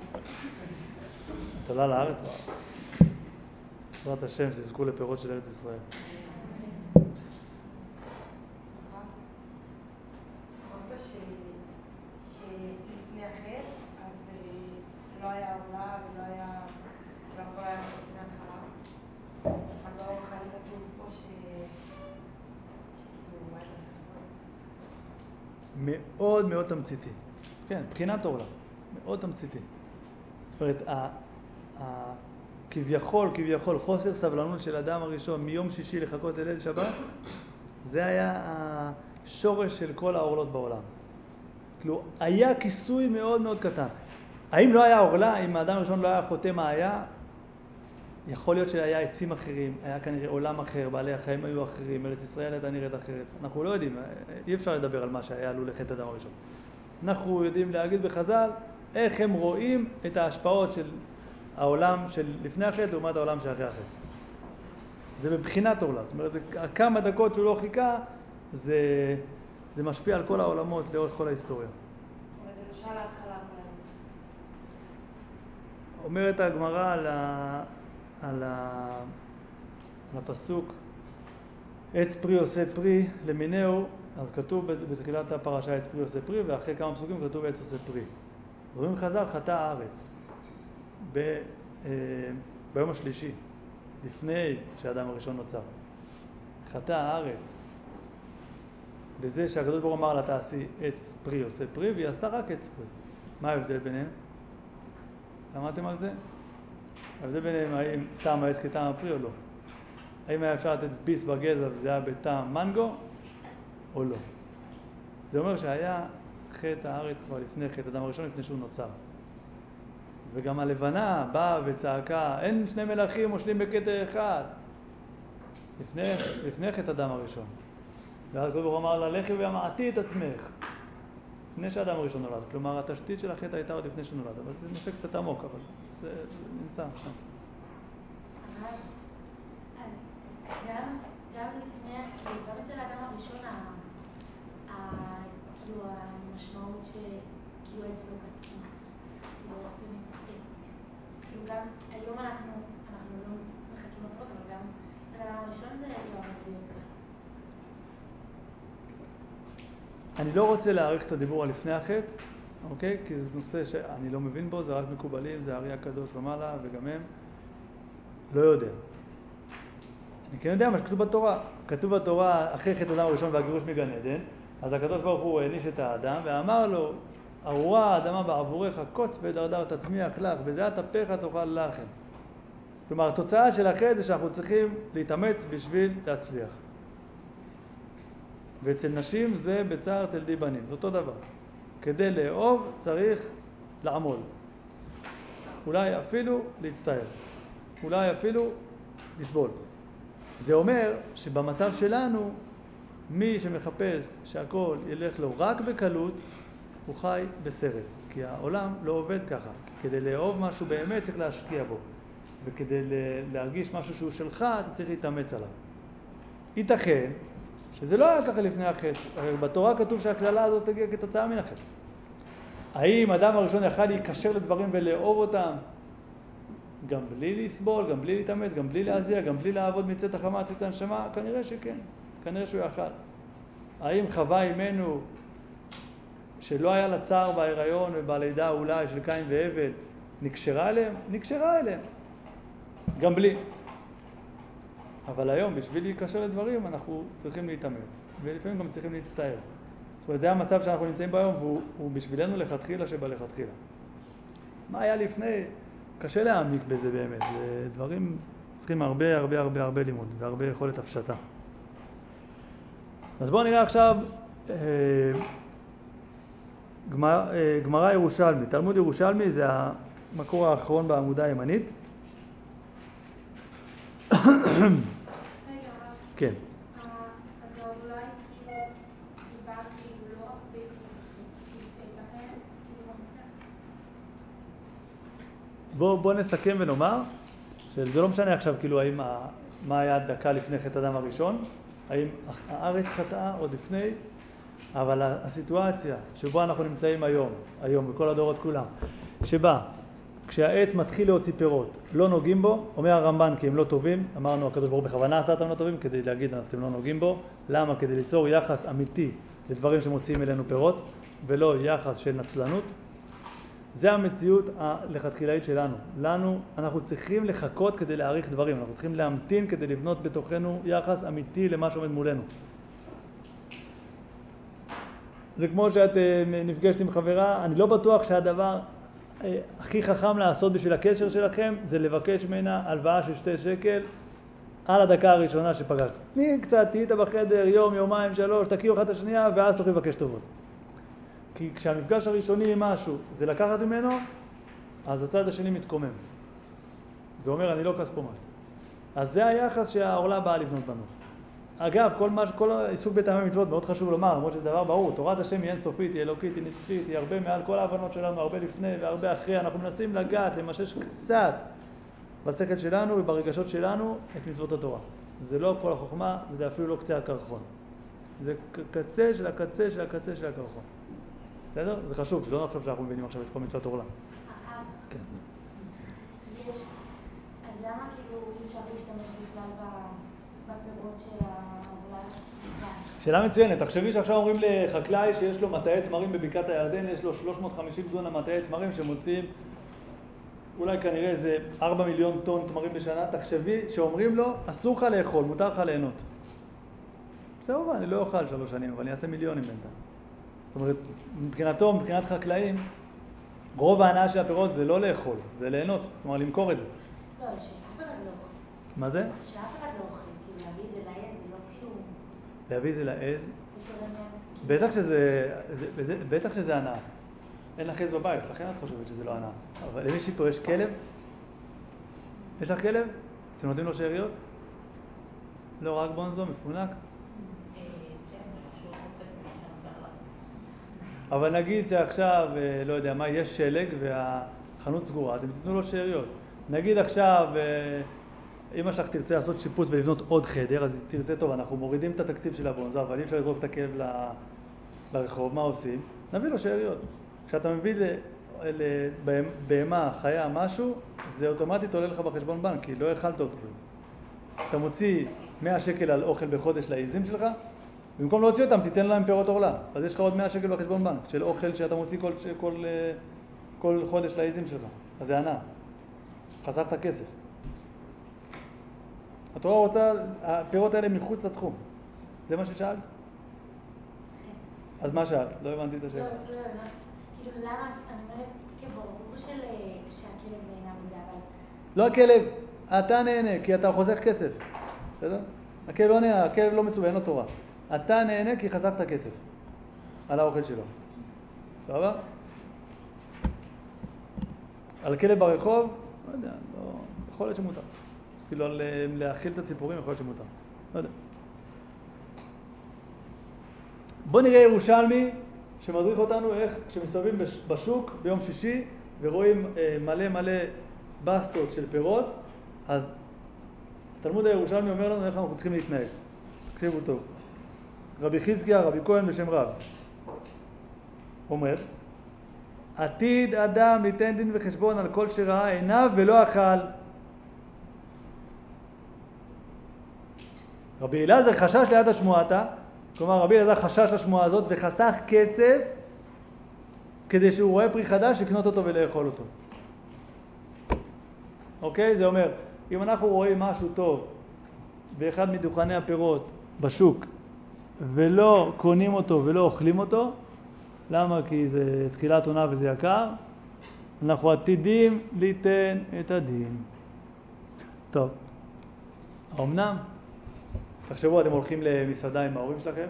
את עולה לארץ? בעזרת השם שתזכו לפירות של ארץ ישראל. אמרת שלפני החטא, אז לא היה עולה ולא היה... לא הכל היה מההתחלה. אבל לא חייב כתוב פה שכאילו מה יותר חשוב? מאוד מאוד תמציתי. כן, מבחינת עולה. מאוד תמציתי. זאת אומרת, כביכול חוסר סבלנות של אדם הראשון מיום שישי לחכות לליל שבת, זה היה השורש של כל העורלות בעולם. כאילו, היה כיסוי מאוד מאוד קטן. האם לא היה עורלה, אם האדם הראשון לא היה חוטא מה היה? יכול להיות שהיה עצים אחרים, היה כנראה עולם אחר, בעלי החיים היו אחרים, ארץ ישראל הייתה נראית אחרת. אנחנו לא יודעים, אי אפשר לדבר על מה שהיה עלול לחטא אדם הראשון. אנחנו יודעים להגיד בחז"ל איך הם רואים את ההשפעות של העולם של לפני החטא לעומת העולם שאחרי החטא. זה בבחינת עורלה. זאת אומרת, כמה דקות שהוא לא חיכה, זה משפיע על כל העולמות לאורך כל ההיסטוריה. אבל זה לא שאלה התחלה כולנו. אומרת הגמרא על הפסוק עץ פרי עושה פרי למינהו, אז כתוב בתחילת הפרשה עץ פרי עושה פרי, ואחרי כמה פסוקים כתוב עץ עושה פרי. אז אומרים חז"ל, חטא הארץ ביום השלישי, לפני שהאדם הראשון נוצר. חטא הארץ בזה שהקדוש ברוך הוא אמר לה תעשי עץ פרי עושה פרי, והיא עשתה רק עץ פרי. מה ההבדל ביניהם? למדתם על זה? ההבדל ביניהם האם טעם העץ כטעם הפרי או לא. האם היה אפשר לתת ביס בגזע וזה היה בטעם מנגו או לא. זה אומר שהיה חטא הארץ כבר לפני חטא אדם הראשון, לפני שהוא נוצר. וגם הלבנה באה וצעקה, אין שני מלכים מושלים בכתר אחד. לפני חטא אדם הראשון. ואז הקדוש ברוך הוא אמר לה, לכי והמעטי את עצמך. לפני שהאדם הראשון נולד. כלומר, התשתית של החטא הייתה עוד לפני שנולד. אבל זה נושא קצת עמוק, אבל זה נמצא שם. גם לפני, כאילו, גם אצל האדם הראשון, כאילו, המשמעות שכאילו עץ לא כספי. כאילו, זה מתבטא. כאילו, גם היום אנחנו לא מחכים לפחות, אבל גם אצל האדם הראשון זה לא אמור להיות ככה. אני לא רוצה להאריך את הדיבור על לפני החטא, אוקיי? כי זה נושא שאני לא מבין בו, זה רק מקובלים, זה הארי הקדוש ומעלה, וגם הם לא יודע. אני כן יודע מה שכתוב בתורה. כתוב בתורה, אחרי חטא אדם הראשון והגירוש מגן עדן, אז הקדוש ברוך הוא העניש את האדם ואמר לו, ארורה האדמה בעבורך, קוץ ודרדר תצמיח לך, בזיעת אפיך תאכל לחם. כלומר, התוצאה של החטא זה שאנחנו צריכים להתאמץ בשביל להצליח. ואצל נשים זה בצער תלדי בנים, זה אותו דבר. כדי לאהוב צריך לעמול. אולי אפילו להצטער. אולי אפילו לסבול. זה אומר שבמצב שלנו, מי שמחפש שהכל ילך לו רק בקלות, הוא חי בסרט. כי העולם לא עובד ככה. כדי לאהוב משהו באמת צריך להשקיע בו. וכדי להרגיש משהו שהוא שלך, אתה צריך להתאמץ עליו. ייתכן שזה לא היה ככה לפני החטא. בתורה כתוב שהכללה הזאת תגיע כתוצאה מן החטא. האם אדם הראשון יכל להיקשר לדברים ולאהוב אותם גם בלי לסבול, גם בלי להתאמץ, גם בלי להזיע, גם בלי לעבוד מצאת החמה עד צאת הנשמה? כנראה שכן, כנראה שהוא יכל. האם חווה אימנו שלא היה לה צער בהיריון ובלידה אולי של קין והבל נקשרה אליהם? נקשרה אליהם, גם בלי. אבל היום בשביל להיקשר לדברים אנחנו צריכים להתאמץ, ולפעמים גם צריכים להצטער. זאת אומרת, זה המצב שאנחנו נמצאים ביום, והוא בשבילנו לכתחילה שבלכתחילה. מה היה לפני? קשה להעמיק בזה באמת, זה דברים צריכים הרבה לימוד והרבה יכולת הפשטה. אז בואו נראה עכשיו גמרא ירושלמי. תלמוד ירושלמי זה המקור האחרון בעמודה הימנית. כן. אז אולי דיברתי לא הרבה לכן בואו נסכם ונאמר שזה לא משנה עכשיו כאילו מה היה דקה לפני חטא אדם הראשון, האם הארץ חטאה עוד לפני, אבל הסיטואציה שבו אנחנו נמצאים היום בכל הדורות כולם, שבה כשהעץ מתחיל להוציא פירות לא נוגעים בו, אומר הרמב"ן כי הם לא טובים, אמרנו הקדוש ברוך הוא בכוונה עשה אותם לא טובים כדי להגיד אתם לא נוגעים בו, למה? כדי ליצור יחס אמיתי לדברים שמוציאים אלינו פירות ולא יחס של נצלנות. זה המציאות הלכתחילאית שלנו. אנחנו צריכים לחכות כדי להעריך דברים, אנחנו צריכים להמתין כדי לבנות בתוכנו יחס אמיתי למה שעומד מולנו. זה כמו שאת נפגשת עם חברה, אני לא בטוח שהדבר הכי חכם לעשות בשביל הקשר שלכם זה לבקש ממנה הלוואה של 2 שקל על הדקה הראשונה שפגשת. קצת תהיית בחדר יום, יומיים, 3, תכירו אחת את השנייה ואז תוכלי לבקש טובות. כי כשהמפגש הראשוני עם משהו זה לקחת ממנו, אז הצד השני מתקומם ואומר אני לא כספומט. אז זה היחס שהעורלה באה לבנות בנו. אגב, כל העיסוק בטעמי מצוות מאוד חשוב לומר, למרות שזה דבר ברור, תורת השם היא אינסופית, היא אלוקית, היא נצחית, היא הרבה מעל כל ההבנות שלנו, הרבה לפני והרבה אחרי. אנחנו מנסים לגעת, למשש קצת בשכל שלנו וברגשות שלנו את מצוות התורה. זה לא כל החוכמה, וזה אפילו לא קצה הקרחון. זה קצה של הקצה של הקצה של הקרחון. בסדר? זה חשוב, שלא נחשוב שאנחנו מבינים עכשיו את כל מצוות עורלה. כן. אז למה כאילו אי אפשר להשתמש בכלל בפירות של העורלה? שאלה מצוינת. תחשבי שעכשיו אומרים לחקלאי שיש לו מטעי תמרים בבקעת הירדן, יש לו 350 דונם מטעי תמרים שמוציאים אולי כנראה איזה 4 מיליון טון תמרים בשנה. תחשבי שאומרים לו אסור לך לאכול, מותר לך ליהנות. בסדר, אני לא אוכל 3 שנים, אבל אני אעשה מיליונים בינתיים. זאת אומרת, מבחינת חקלאים, רוב ההנאה של הפירות זה לא לאכול, זה ליהנות, כלומר למכור את זה. לא, שאף אחד לא אוכל. מה זה? שאף אחד לא אוכל, כאילו להביא את זה לעז, זה לא כאילו... להביא את זה לעז? בטח שזה הנאה. אין לך עז בבית, לכן את חושבת שזה לא הנאה. אבל למישהי פה יש כלב? יש לך כלב? אתם נותנים לו שאריות? לא, רק בונזו, מפונק? אבל נגיד שעכשיו, לא יודע מה, יש שלג והחנות סגורה, אתם תיתנו לו שאריות. נגיד עכשיו, אמא שלך תרצה לעשות שיפוץ ולבנות עוד חדר, אז תרצה, טוב, אנחנו מורידים את התקציב של הבונזו, אבל אי אפשר לזרוק את הכלב לרחוב, מה עושים? נביא לו שאריות. כשאתה מביא לבהמה, חיה, משהו, זה אוטומטית עולה לך בחשבון בנק, כי לא אכלת אותו. אתה מוציא 100 שקל על אוכל בחודש לעיזים שלך, במקום להוציא אותם, תיתן להם פירות עורלה. אז יש לך עוד 100 שקל בחשבון בנק של אוכל שאתה מוציא כל חודש לעיזים שלך. אז זה ענה. חסכת כסף. התורה רוצה, הפירות האלה מחוץ לתחום. זה מה ששאלת? אז מה שאלת? לא הבנתי את השאלה. לא, כאילו למה, אני אומרת, ברור שהכלב נהנה מזה, אבל... לא הכלב, אתה נהנה, כי אתה חוסך כסף. בסדר? הכלב לא נהנה, הכלב לא מצווה, אין לו תורה. אתה נהנה כי חסכת כסף על האוכל שלו. סבבה? על כלב ברחוב, לא יודע, לא, יכול להיות שמותר. כאילו על להאכיל את הציפורים יכול להיות שמותר. לא יודע. בוא נראה ירושלמי שמדריך אותנו איך כשמסתובבים בשוק ביום שישי ורואים מלא בסטות של פירות, אז תלמוד הירושלמי אומר לנו איך אנחנו צריכים להתנהג. תקשיבו טוב. רבי חזקיה, רבי כהן בשם רב, אומר, עתיד אדם ליתן דין וחשבון על כל שראה עיניו ולא אכל. רבי אלעזר חשש ליד השמועתה, כלומר רבי אלעזר חשש לשמועה הזאת וחסך כסף כדי שהוא רואה פרי חדש לקנות אותו ולאכול אותו. אוקיי? זה אומר, אם אנחנו רואים משהו טוב באחד מדוכני הפירות בשוק ולא קונים אותו ולא אוכלים אותו, למה? כי זה תחילת עונה וזה יקר, אנחנו עתידים ליתן את הדין. טוב, האמנם? תחשבו, אתם הולכים למסעדה עם ההורים שלכם,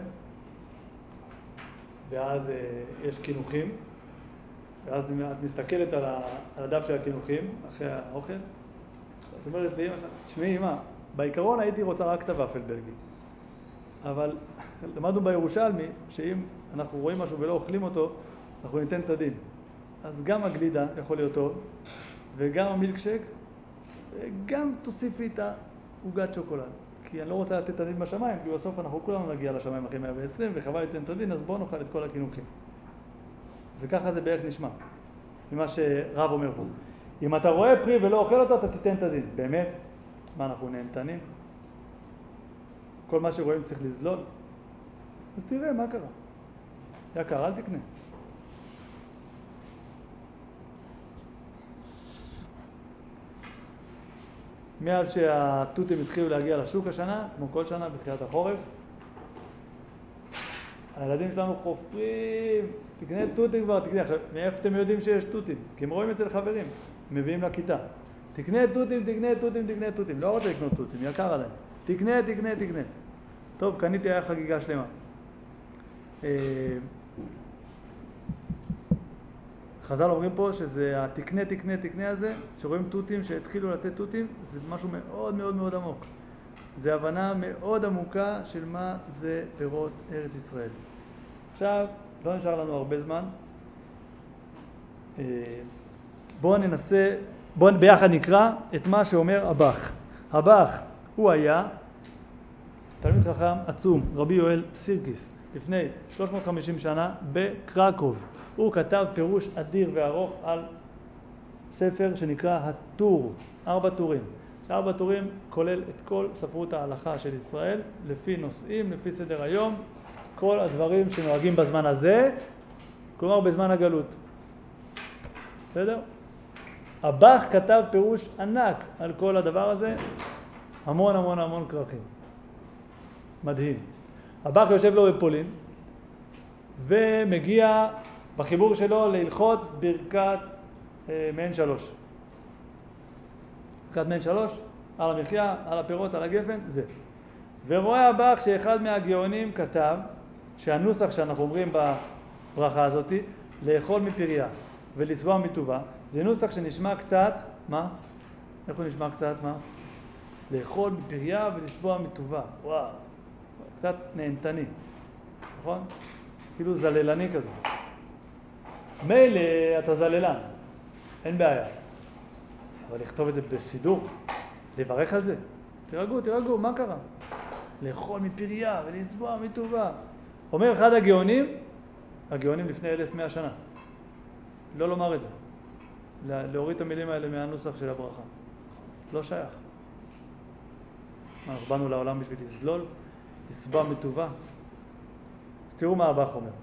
ואז יש כינוכים, ואז את מסתכלת על הדף של הכינוכים אחרי האוכל, זאת אומרת לאמא שלך, תשמעי אמא, בעיקרון הייתי רוצה רק את הוואפל בלגי, אבל למדנו בירושלמי שאם אנחנו רואים משהו ולא אוכלים אותו, אנחנו ניתן את הדין. אז גם הגלידה יכול להיות טוב, וגם המילקשק, וגם תוסיפי את העוגת שוקולד. כי אני לא רוצה לתת את הדין בשמיים, כי בסוף אנחנו כולנו נגיע לשמיים אחרי 120, וחבל לתת את הדין, אז בואו נאכל את כל הכינוכים. וככה זה בערך נשמע, ממה שרב אומר פה. אם אתה רואה פרי ולא אוכל אותו, אתה תיתן את הדין. באמת? מה, אנחנו נהנתנים? כל מה שרואים צריך לזלול? אז תראה, מה קרה? יקר, אל תקנה. מאז שהתותים התחילו להגיע לשוק השנה, כמו כל שנה בתחילת החורף, הילדים שלנו חופרים, תקנה תותים כבר, תקנה. עכשיו, מאיפה אתם יודעים שיש תותים? כי הם רואים אצל חברים, מביאים לכיתה. תקנה תותים, תקנה תותים, תקנה תותים. לא רוצה לקנות תותים, יקר עליהם. תקנה, תקנה, תקנה. טוב, קניתי, היה חגיגה שלמה. חז"ל אומרים פה שזה התקנה, תקנה, תקנה הזה, שרואים תותים שהתחילו לצאת תותים, זה משהו מאוד מאוד מאוד עמוק. זה הבנה מאוד עמוקה של מה זה פירות ארץ ישראל. עכשיו, לא נשאר לנו הרבה זמן. בואו ננסה, בואו ביחד נקרא את מה שאומר הבח. הבח הוא היה תלמיד חכם עצום, רבי יואל סירקיס, לפני 350 שנה בקרקוב. הוא כתב פירוש אדיר וארוך על ספר שנקרא הטור, 4 טורים. 4 טורים כולל את כל ספרות ההלכה של ישראל, לפי נושאים, לפי סדר היום, כל הדברים שנוהגים בזמן הזה, כלומר בזמן הגלות. בסדר? הבח כתב פירוש ענק על כל הדבר הזה, המון המון המון כרכים. מדהים. הבח יושב לו בפולין, ומגיע בחיבור שלו להלכות ברכת מעין 3. ברכת מעין 3, על המחיה, על הפירות, על הגפן, זה. ורואה הבח שאחד מהגאונים כתב שהנוסח שאנחנו אומרים בברכה הזאת, לאכול מפריה ולשבוע מטובה, זה נוסח שנשמע קצת, מה? איך הוא נשמע קצת, מה? לאכול מפריה ולשבוע מטובה. וואו, קצת נהנתני, נכון? כאילו זללני כזה. מילא אתה זללן, אין בעיה. אבל לכתוב את זה בסידור, לברך על זה. תירגעו, תירגעו, מה קרה? לאכול מפריה ולשבוע מטובה. אומר אחד הגאונים, הגאונים לפני 1100 שנה, לא לומר את זה. להוריד את המילים האלה מהנוסח של הברכה. לא שייך. אנחנו באנו לעולם בשביל לזלול, לשבוע מטובה. אז תראו מה הבח אומר.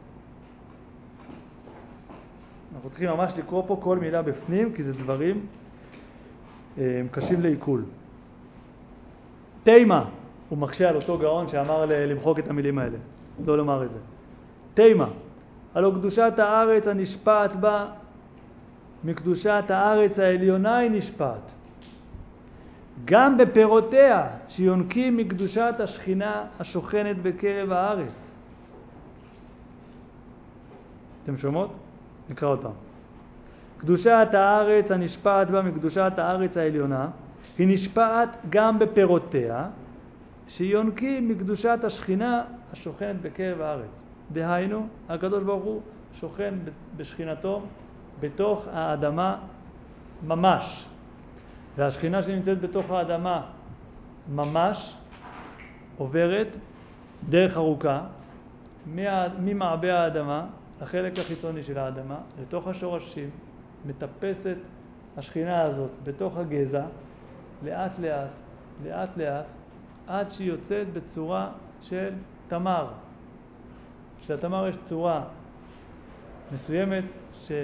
אנחנו צריכים ממש לקרוא פה כל מילה בפנים, כי זה דברים קשים לעיכול. תימה, הוא מקשה על אותו גאון שאמר למחוק את המילים האלה, לא לומר את זה. תימה, הלא קדושת הארץ הנשפעת בה, מקדושת הארץ העליונה היא נשפעת. גם בפירותיה שיונקים מקדושת השכינה השוכנת בקרב הארץ. אתם שומעות? נקרא אותם. קדושת הארץ הנשפעת בה מקדושת הארץ העליונה, היא נשפעת גם בפירותיה, שיונקים מקדושת השכינה השוכנת בקרב הארץ. דהיינו, הקדוש ברוך הוא שוכן בשכינתו בתוך האדמה ממש. והשכינה שנמצאת בתוך האדמה ממש עוברת דרך ארוכה ממעבה האדמה לחלק החיצוני של האדמה, לתוך השורשים, מטפסת השכינה הזאת בתוך הגזע, לאט לאט, לאט לאט, עד שהיא יוצאת בצורה של תמר. שלתמר יש צורה מסוימת שקצת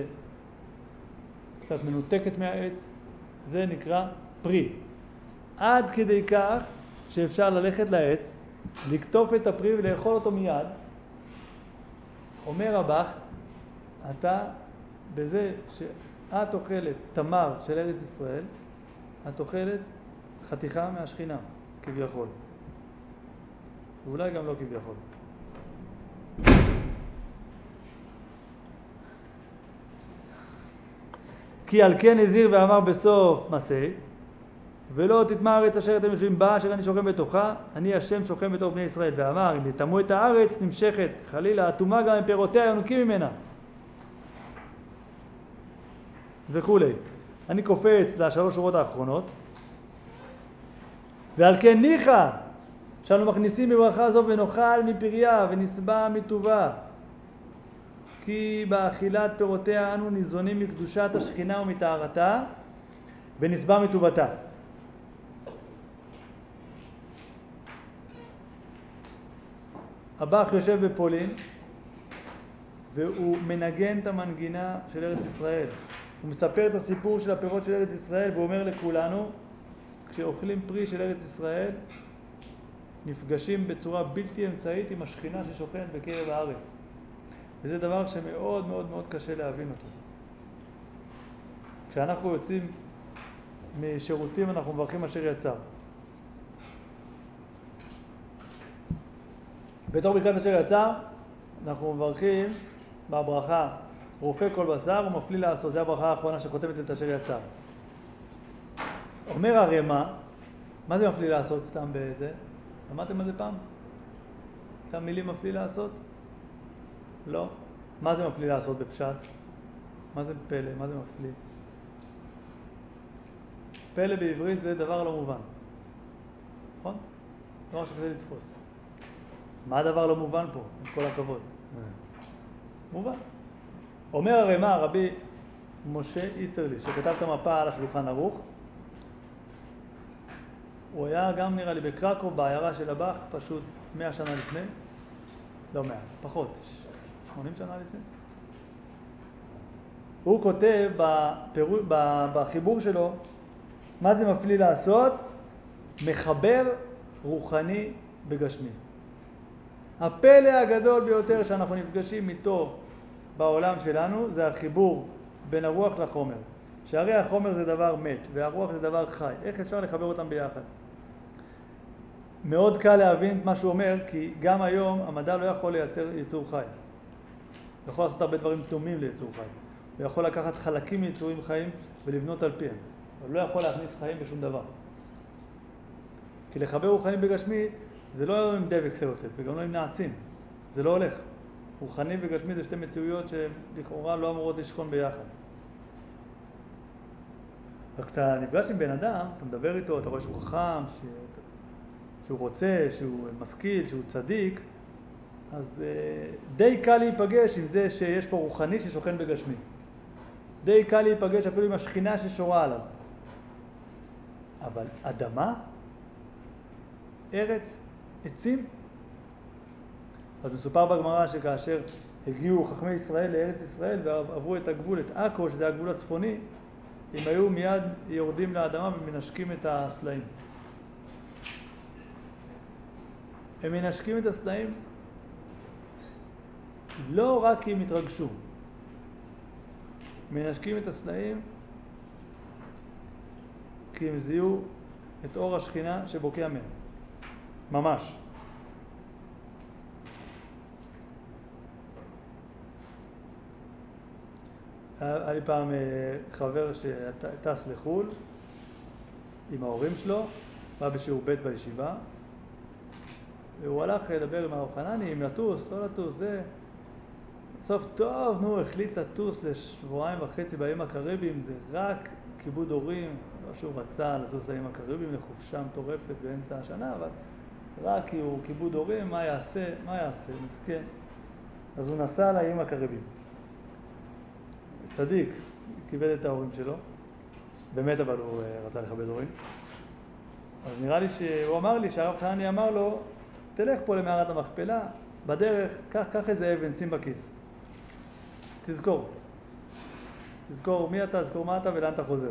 מנותקת מהעץ, זה נקרא פרי. עד כדי כך שאפשר ללכת לעץ, לקטוף את הפרי ולאכול אותו מיד. אומר הבח, אתה בזה את אוכלת תמר של ארץ ישראל, את אוכלת חתיכה מהשכינה, כביכול. ואולי גם לא כביכול. כי על כן הזהיר ואמר בסוף מסעי, ולא תטמא הארץ אשר אתם יושבים בה, אשר אני שוכן בתוכה, אני השם שוכן בתוך בני ישראל. ואמר, אם יטמאו את הארץ נמשכת, חלילה, אטומה גם עם פירותיה יונקים ממנה. וכולי. אני קופץ לשלוש שורות האחרונות. ועל כן ניחא, שאנו מכניסים בברכה זו ונאכל מפריה ונשבע מטובה. כי באכילת פירותיה אנו ניזונים מקדושת השכינה ומטהרתה ונשבע מטובתה. הבח יושב בפולין והוא מנגן את המנגינה של ארץ ישראל. הוא מספר את הסיפור של הפירות של ארץ ישראל והוא אומר לכולנו, כשאוכלים פרי של ארץ ישראל נפגשים בצורה בלתי אמצעית עם השכינה ששוכנת בקרב הארץ. וזה דבר שמאוד מאוד מאוד קשה להבין אותו. כשאנחנו יוצאים משירותים אנחנו מברכים אשר יצר. בתור ברכת אשר יצר אנחנו מברכים בברכה רופא כל בשר ומפליא לעשות. זה הברכה האחרונה שחותמת את אשר יצר. אומר הרמ"א, מה זה מפליא לעשות סתם בזה? למדתם על זה פעם? סתם מילים מפליא לעשות? לא. מה זה מפליא לעשות בפשט? מה זה פלא? מה זה מפליא? פלא בעברית זה דבר לא מובן. נכון? לא משהו כזה לתפוס. מה הדבר לא מובן פה? עם כל הכבוד. מובן. אומר הרמ"א, רבי משה איסרליש, שכתב את המפה על השולחן ערוך, הוא היה גם נראה לי בקרקוב, בעיירה של הבח, פשוט 100 שנה לפני. לא 100, פחות, 80 שנה לפני. הוא כותב בחיבור שלו, מה זה מפליא לעשות? מחבר רוחני בגשמי. הפלא הגדול ביותר שאנחנו נפגשים איתו בעולם שלנו זה החיבור בין הרוח לחומר. שהרי החומר זה דבר מת והרוח זה דבר חי. איך אפשר לחבר אותם ביחד? מאוד קל להבין את מה שהוא אומר, כי גם היום המדע לא יכול לייצר יצור חי. הוא יכול לעשות הרבה דברים תאומים ליצור חי. הוא יכול לקחת חלקים מיצורים חיים ולבנות על פיהם. אבל לא יכול להכניס חיים בשום דבר. כי לחבר רוחני בגשמי זה לא עם דבק סלוטף וגם לא עם נעצים. זה לא הולך. רוחני וגשמי זה שתי מציאויות שלכאורה לא אמורות לשכון ביחד. וכשאתה נפגש עם בן אדם, אתה מדבר איתו, אתה רואה שהוא חכם, שהוא רוצה, שהוא משכיל, שהוא צדיק, אז די קל להיפגש עם זה שיש פה רוחני ששוכן בגשמי. די קל להיפגש אפילו עם השכינה ששורה עליו. אבל אדמה, ארץ, עצים, אז מסופר בגמרא שכאשר הגיעו חכמי ישראל לארץ ישראל ועברו את הגבול, את עכו, שזה הגבול הצפוני, הם היו מיד יורדים לאדמה ומנשקים את הסלעים. הם מנשקים את הסלעים לא רק כי הם התרגשו. מנשקים את הסלעים כי הם זיהו את אור השכינה שבוקע מהם. ממש. היה לי פעם חבר שטס לחול עם ההורים שלו, בא בשיעור ב' בישיבה, והוא הלך לדבר עם הרב חנני, אם לטוס, לא לטוס, זה. בסוף טוב, נו, החליט לטוס לשבועיים וחצי בימים הקריביים, זה רק כיבוד הורים, לא שהוא רצה לטוס לימים הקריביים לחופשה מטורפת באמצע השנה, אבל רק כי הוא כיבוד הורים, מה יעשה, מסכן. אז הוא נסע לימים הקריביים. צדיק, כיבד את ההורים שלו, באמת אבל הוא רצה לכבד הורים. אז נראה לי שהוא אמר לי, שהרב חנני אמר לו, תלך פה למערת המכפלה, בדרך, קח איזה אבן, שים בכיס. תזכור מי אתה, תזכור מה אתה ולאן אתה חוזר.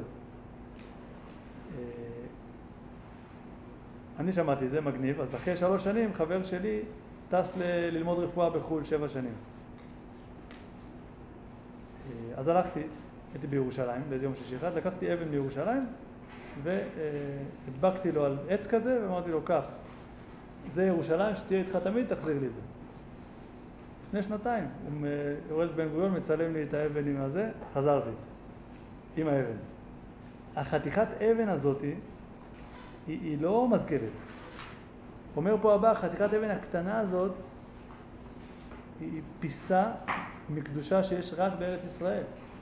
אני שמעתי, זה מגניב, אז אחרי 3 שנים חבר שלי טס ללמוד רפואה בחול 7 שנים. אז הלכתי הייתי בירושלים באיזה יום שישי אחד, לקחתי אבן מירושלים והדבקתי לו על עץ כזה ואמרתי לו כך, זה ירושלים שתהיה איתך תמיד, תחזיר לי את זה. לפני שנתיים, יורד בן גוריון מצלם לי את האבן עם הזה, חזרתי עם האבן. החתיכת אבן הזאת היא לא מזכרת. אומר פה הבא, חתיכת אבן הקטנה הזאת היא פיסה מקדושה שיש רק בארץ ישראל.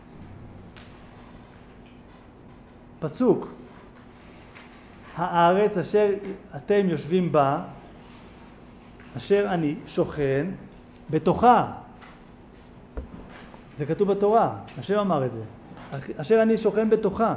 פסוק, הארץ אשר אתם יושבים בה, אשר אני שוכן בתוכה. זה כתוב בתורה, השם אמר את זה. אשר אני שוכן בתוכה.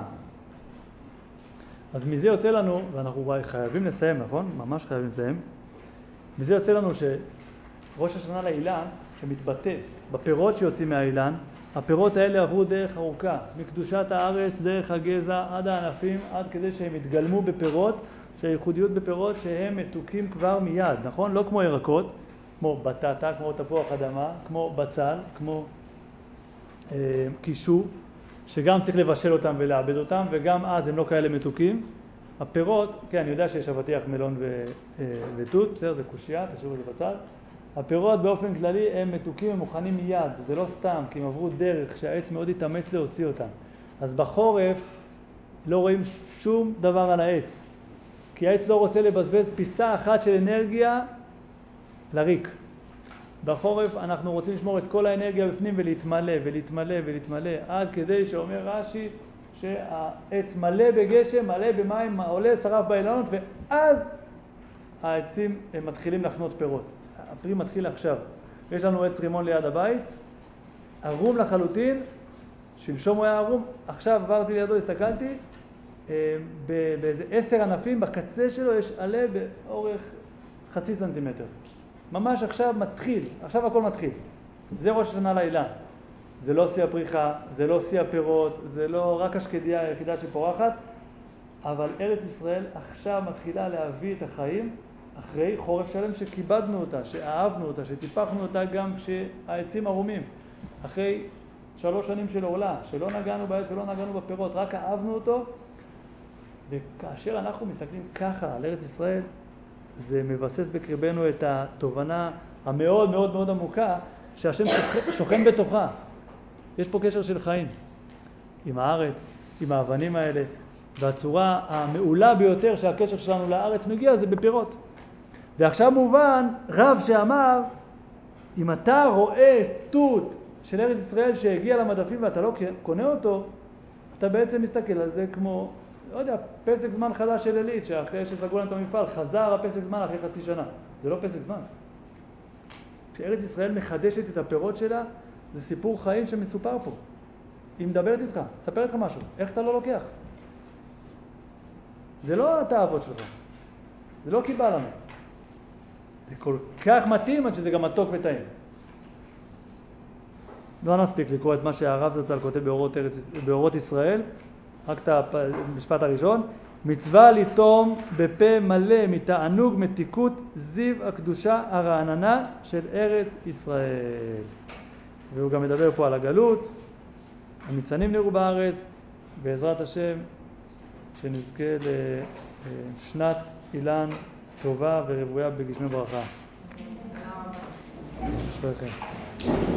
אז מזה יוצא לנו, ואנחנו חייבים לסיים, נכון? ממש חייבים לסיים. מזה יוצא לנו שראש השנה לאילן, שמתבטא בפירות שיוצאים מהאילן, הפירות האלה עברו דרך ארוכה, מקדושת הארץ, דרך הגזע, עד הענפים, עד כדי שהם התגלמו בפירות, שהייחודיות בפירות שהם מתוקים כבר מיד, נכון? לא כמו ירקות, כמו בטטה, כמו תפוח אדמה, כמו בצל, כמו קישו, שגם צריך לבשל אותם ולעבד אותם, וגם אז הם לא כאלה מתוקים. הפירות, כן, אני יודע שיש אבטיח מלון ותות, בסדר, זה קושיה, תשאירו את זה בצד. הפירות באופן כללי הם מתוקים ומוכנים מיד, זה לא סתם, כי הם עברו דרך שהעץ מאוד התאמץ להוציא אותם. אז בחורף לא רואים שום דבר על העץ, כי העץ לא רוצה לבזבז פיסה אחת של אנרגיה לריק. בחורף אנחנו רוצים לשמור את כל האנרגיה בפנים ולהתמלא ולהתמלא ולהתמלא, עד כדי שאומר רש"י שהעץ מלא בגשם, מלא במים, עולה, שרף באילנות, ואז העצים מתחילים לחנות פירות. הפרי מתחיל עכשיו. יש לנו עץ רימון ליד הבית, ערום לחלוטין, שלשום הוא היה ערום, עכשיו עברתי לידו, הסתכלתי, באיזה 10 ענפים, בקצה שלו יש עלה באורך 0.5 סנטימטר. ממש עכשיו מתחיל, עכשיו הכל מתחיל. זה ראש השנה לאילן. זה לא שיא הפריחה, זה לא שיא הפירות, זה לא רק השקדיה היחידה שפורחת, אבל ארץ ישראל עכשיו מתחילה להביא את החיים אחרי חורף שלם שכיבדנו אותה, שאהבנו אותה, שטיפחנו אותה גם כשהעצים ערומים. אחרי 3 שנים של עורלה, שלא נגענו בעץ ולא נגענו בפירות, רק אהבנו אותו. וכאשר אנחנו מסתכלים ככה על ארץ ישראל, זה מבסס בקרבנו את התובנה המאוד מאוד מאוד עמוקה שהשם שוכן בתוכה. יש פה קשר של חיים עם הארץ, עם האבנים האלה, והצורה המעולה ביותר שהקשר שלנו לארץ מגיע זה בפירות. ועכשיו מובן רב שאמר, אם אתה רואה תות של ארץ ישראל שהגיע למדפים ואתה לא קונה אותו, אתה בעצם מסתכל על זה כמו, לא יודע, פסק זמן חדש של אלית, שאחרי שסגרו להם את המפעל, חזר הפסק זמן אחרי 0.5 שנה. זה לא פסק זמן. כשארץ ישראל מחדשת את הפירות שלה, זה סיפור חיים שמסופר פה. היא מדברת איתך, ספר איתך משהו, איך אתה לא לוקח? זה לא התאוות שלך, זה לא קיבל לנו. זה כל כך מתאים עד שזה גם מתוק וטעים. לא נספיק לקרוא את מה שהרב זצ"ל כותב באורות ישראל, רק את המשפט הראשון. מצווה לטום בפה מלא מתענוג מתיקות זיו הקדושה הרעננה של ארץ ישראל. והוא גם מדבר פה על הגלות, הניצנים נראו בארץ, בעזרת השם שנזכה לשנת אילן טובה ורבויה בגשמי ברכה. אשריכם.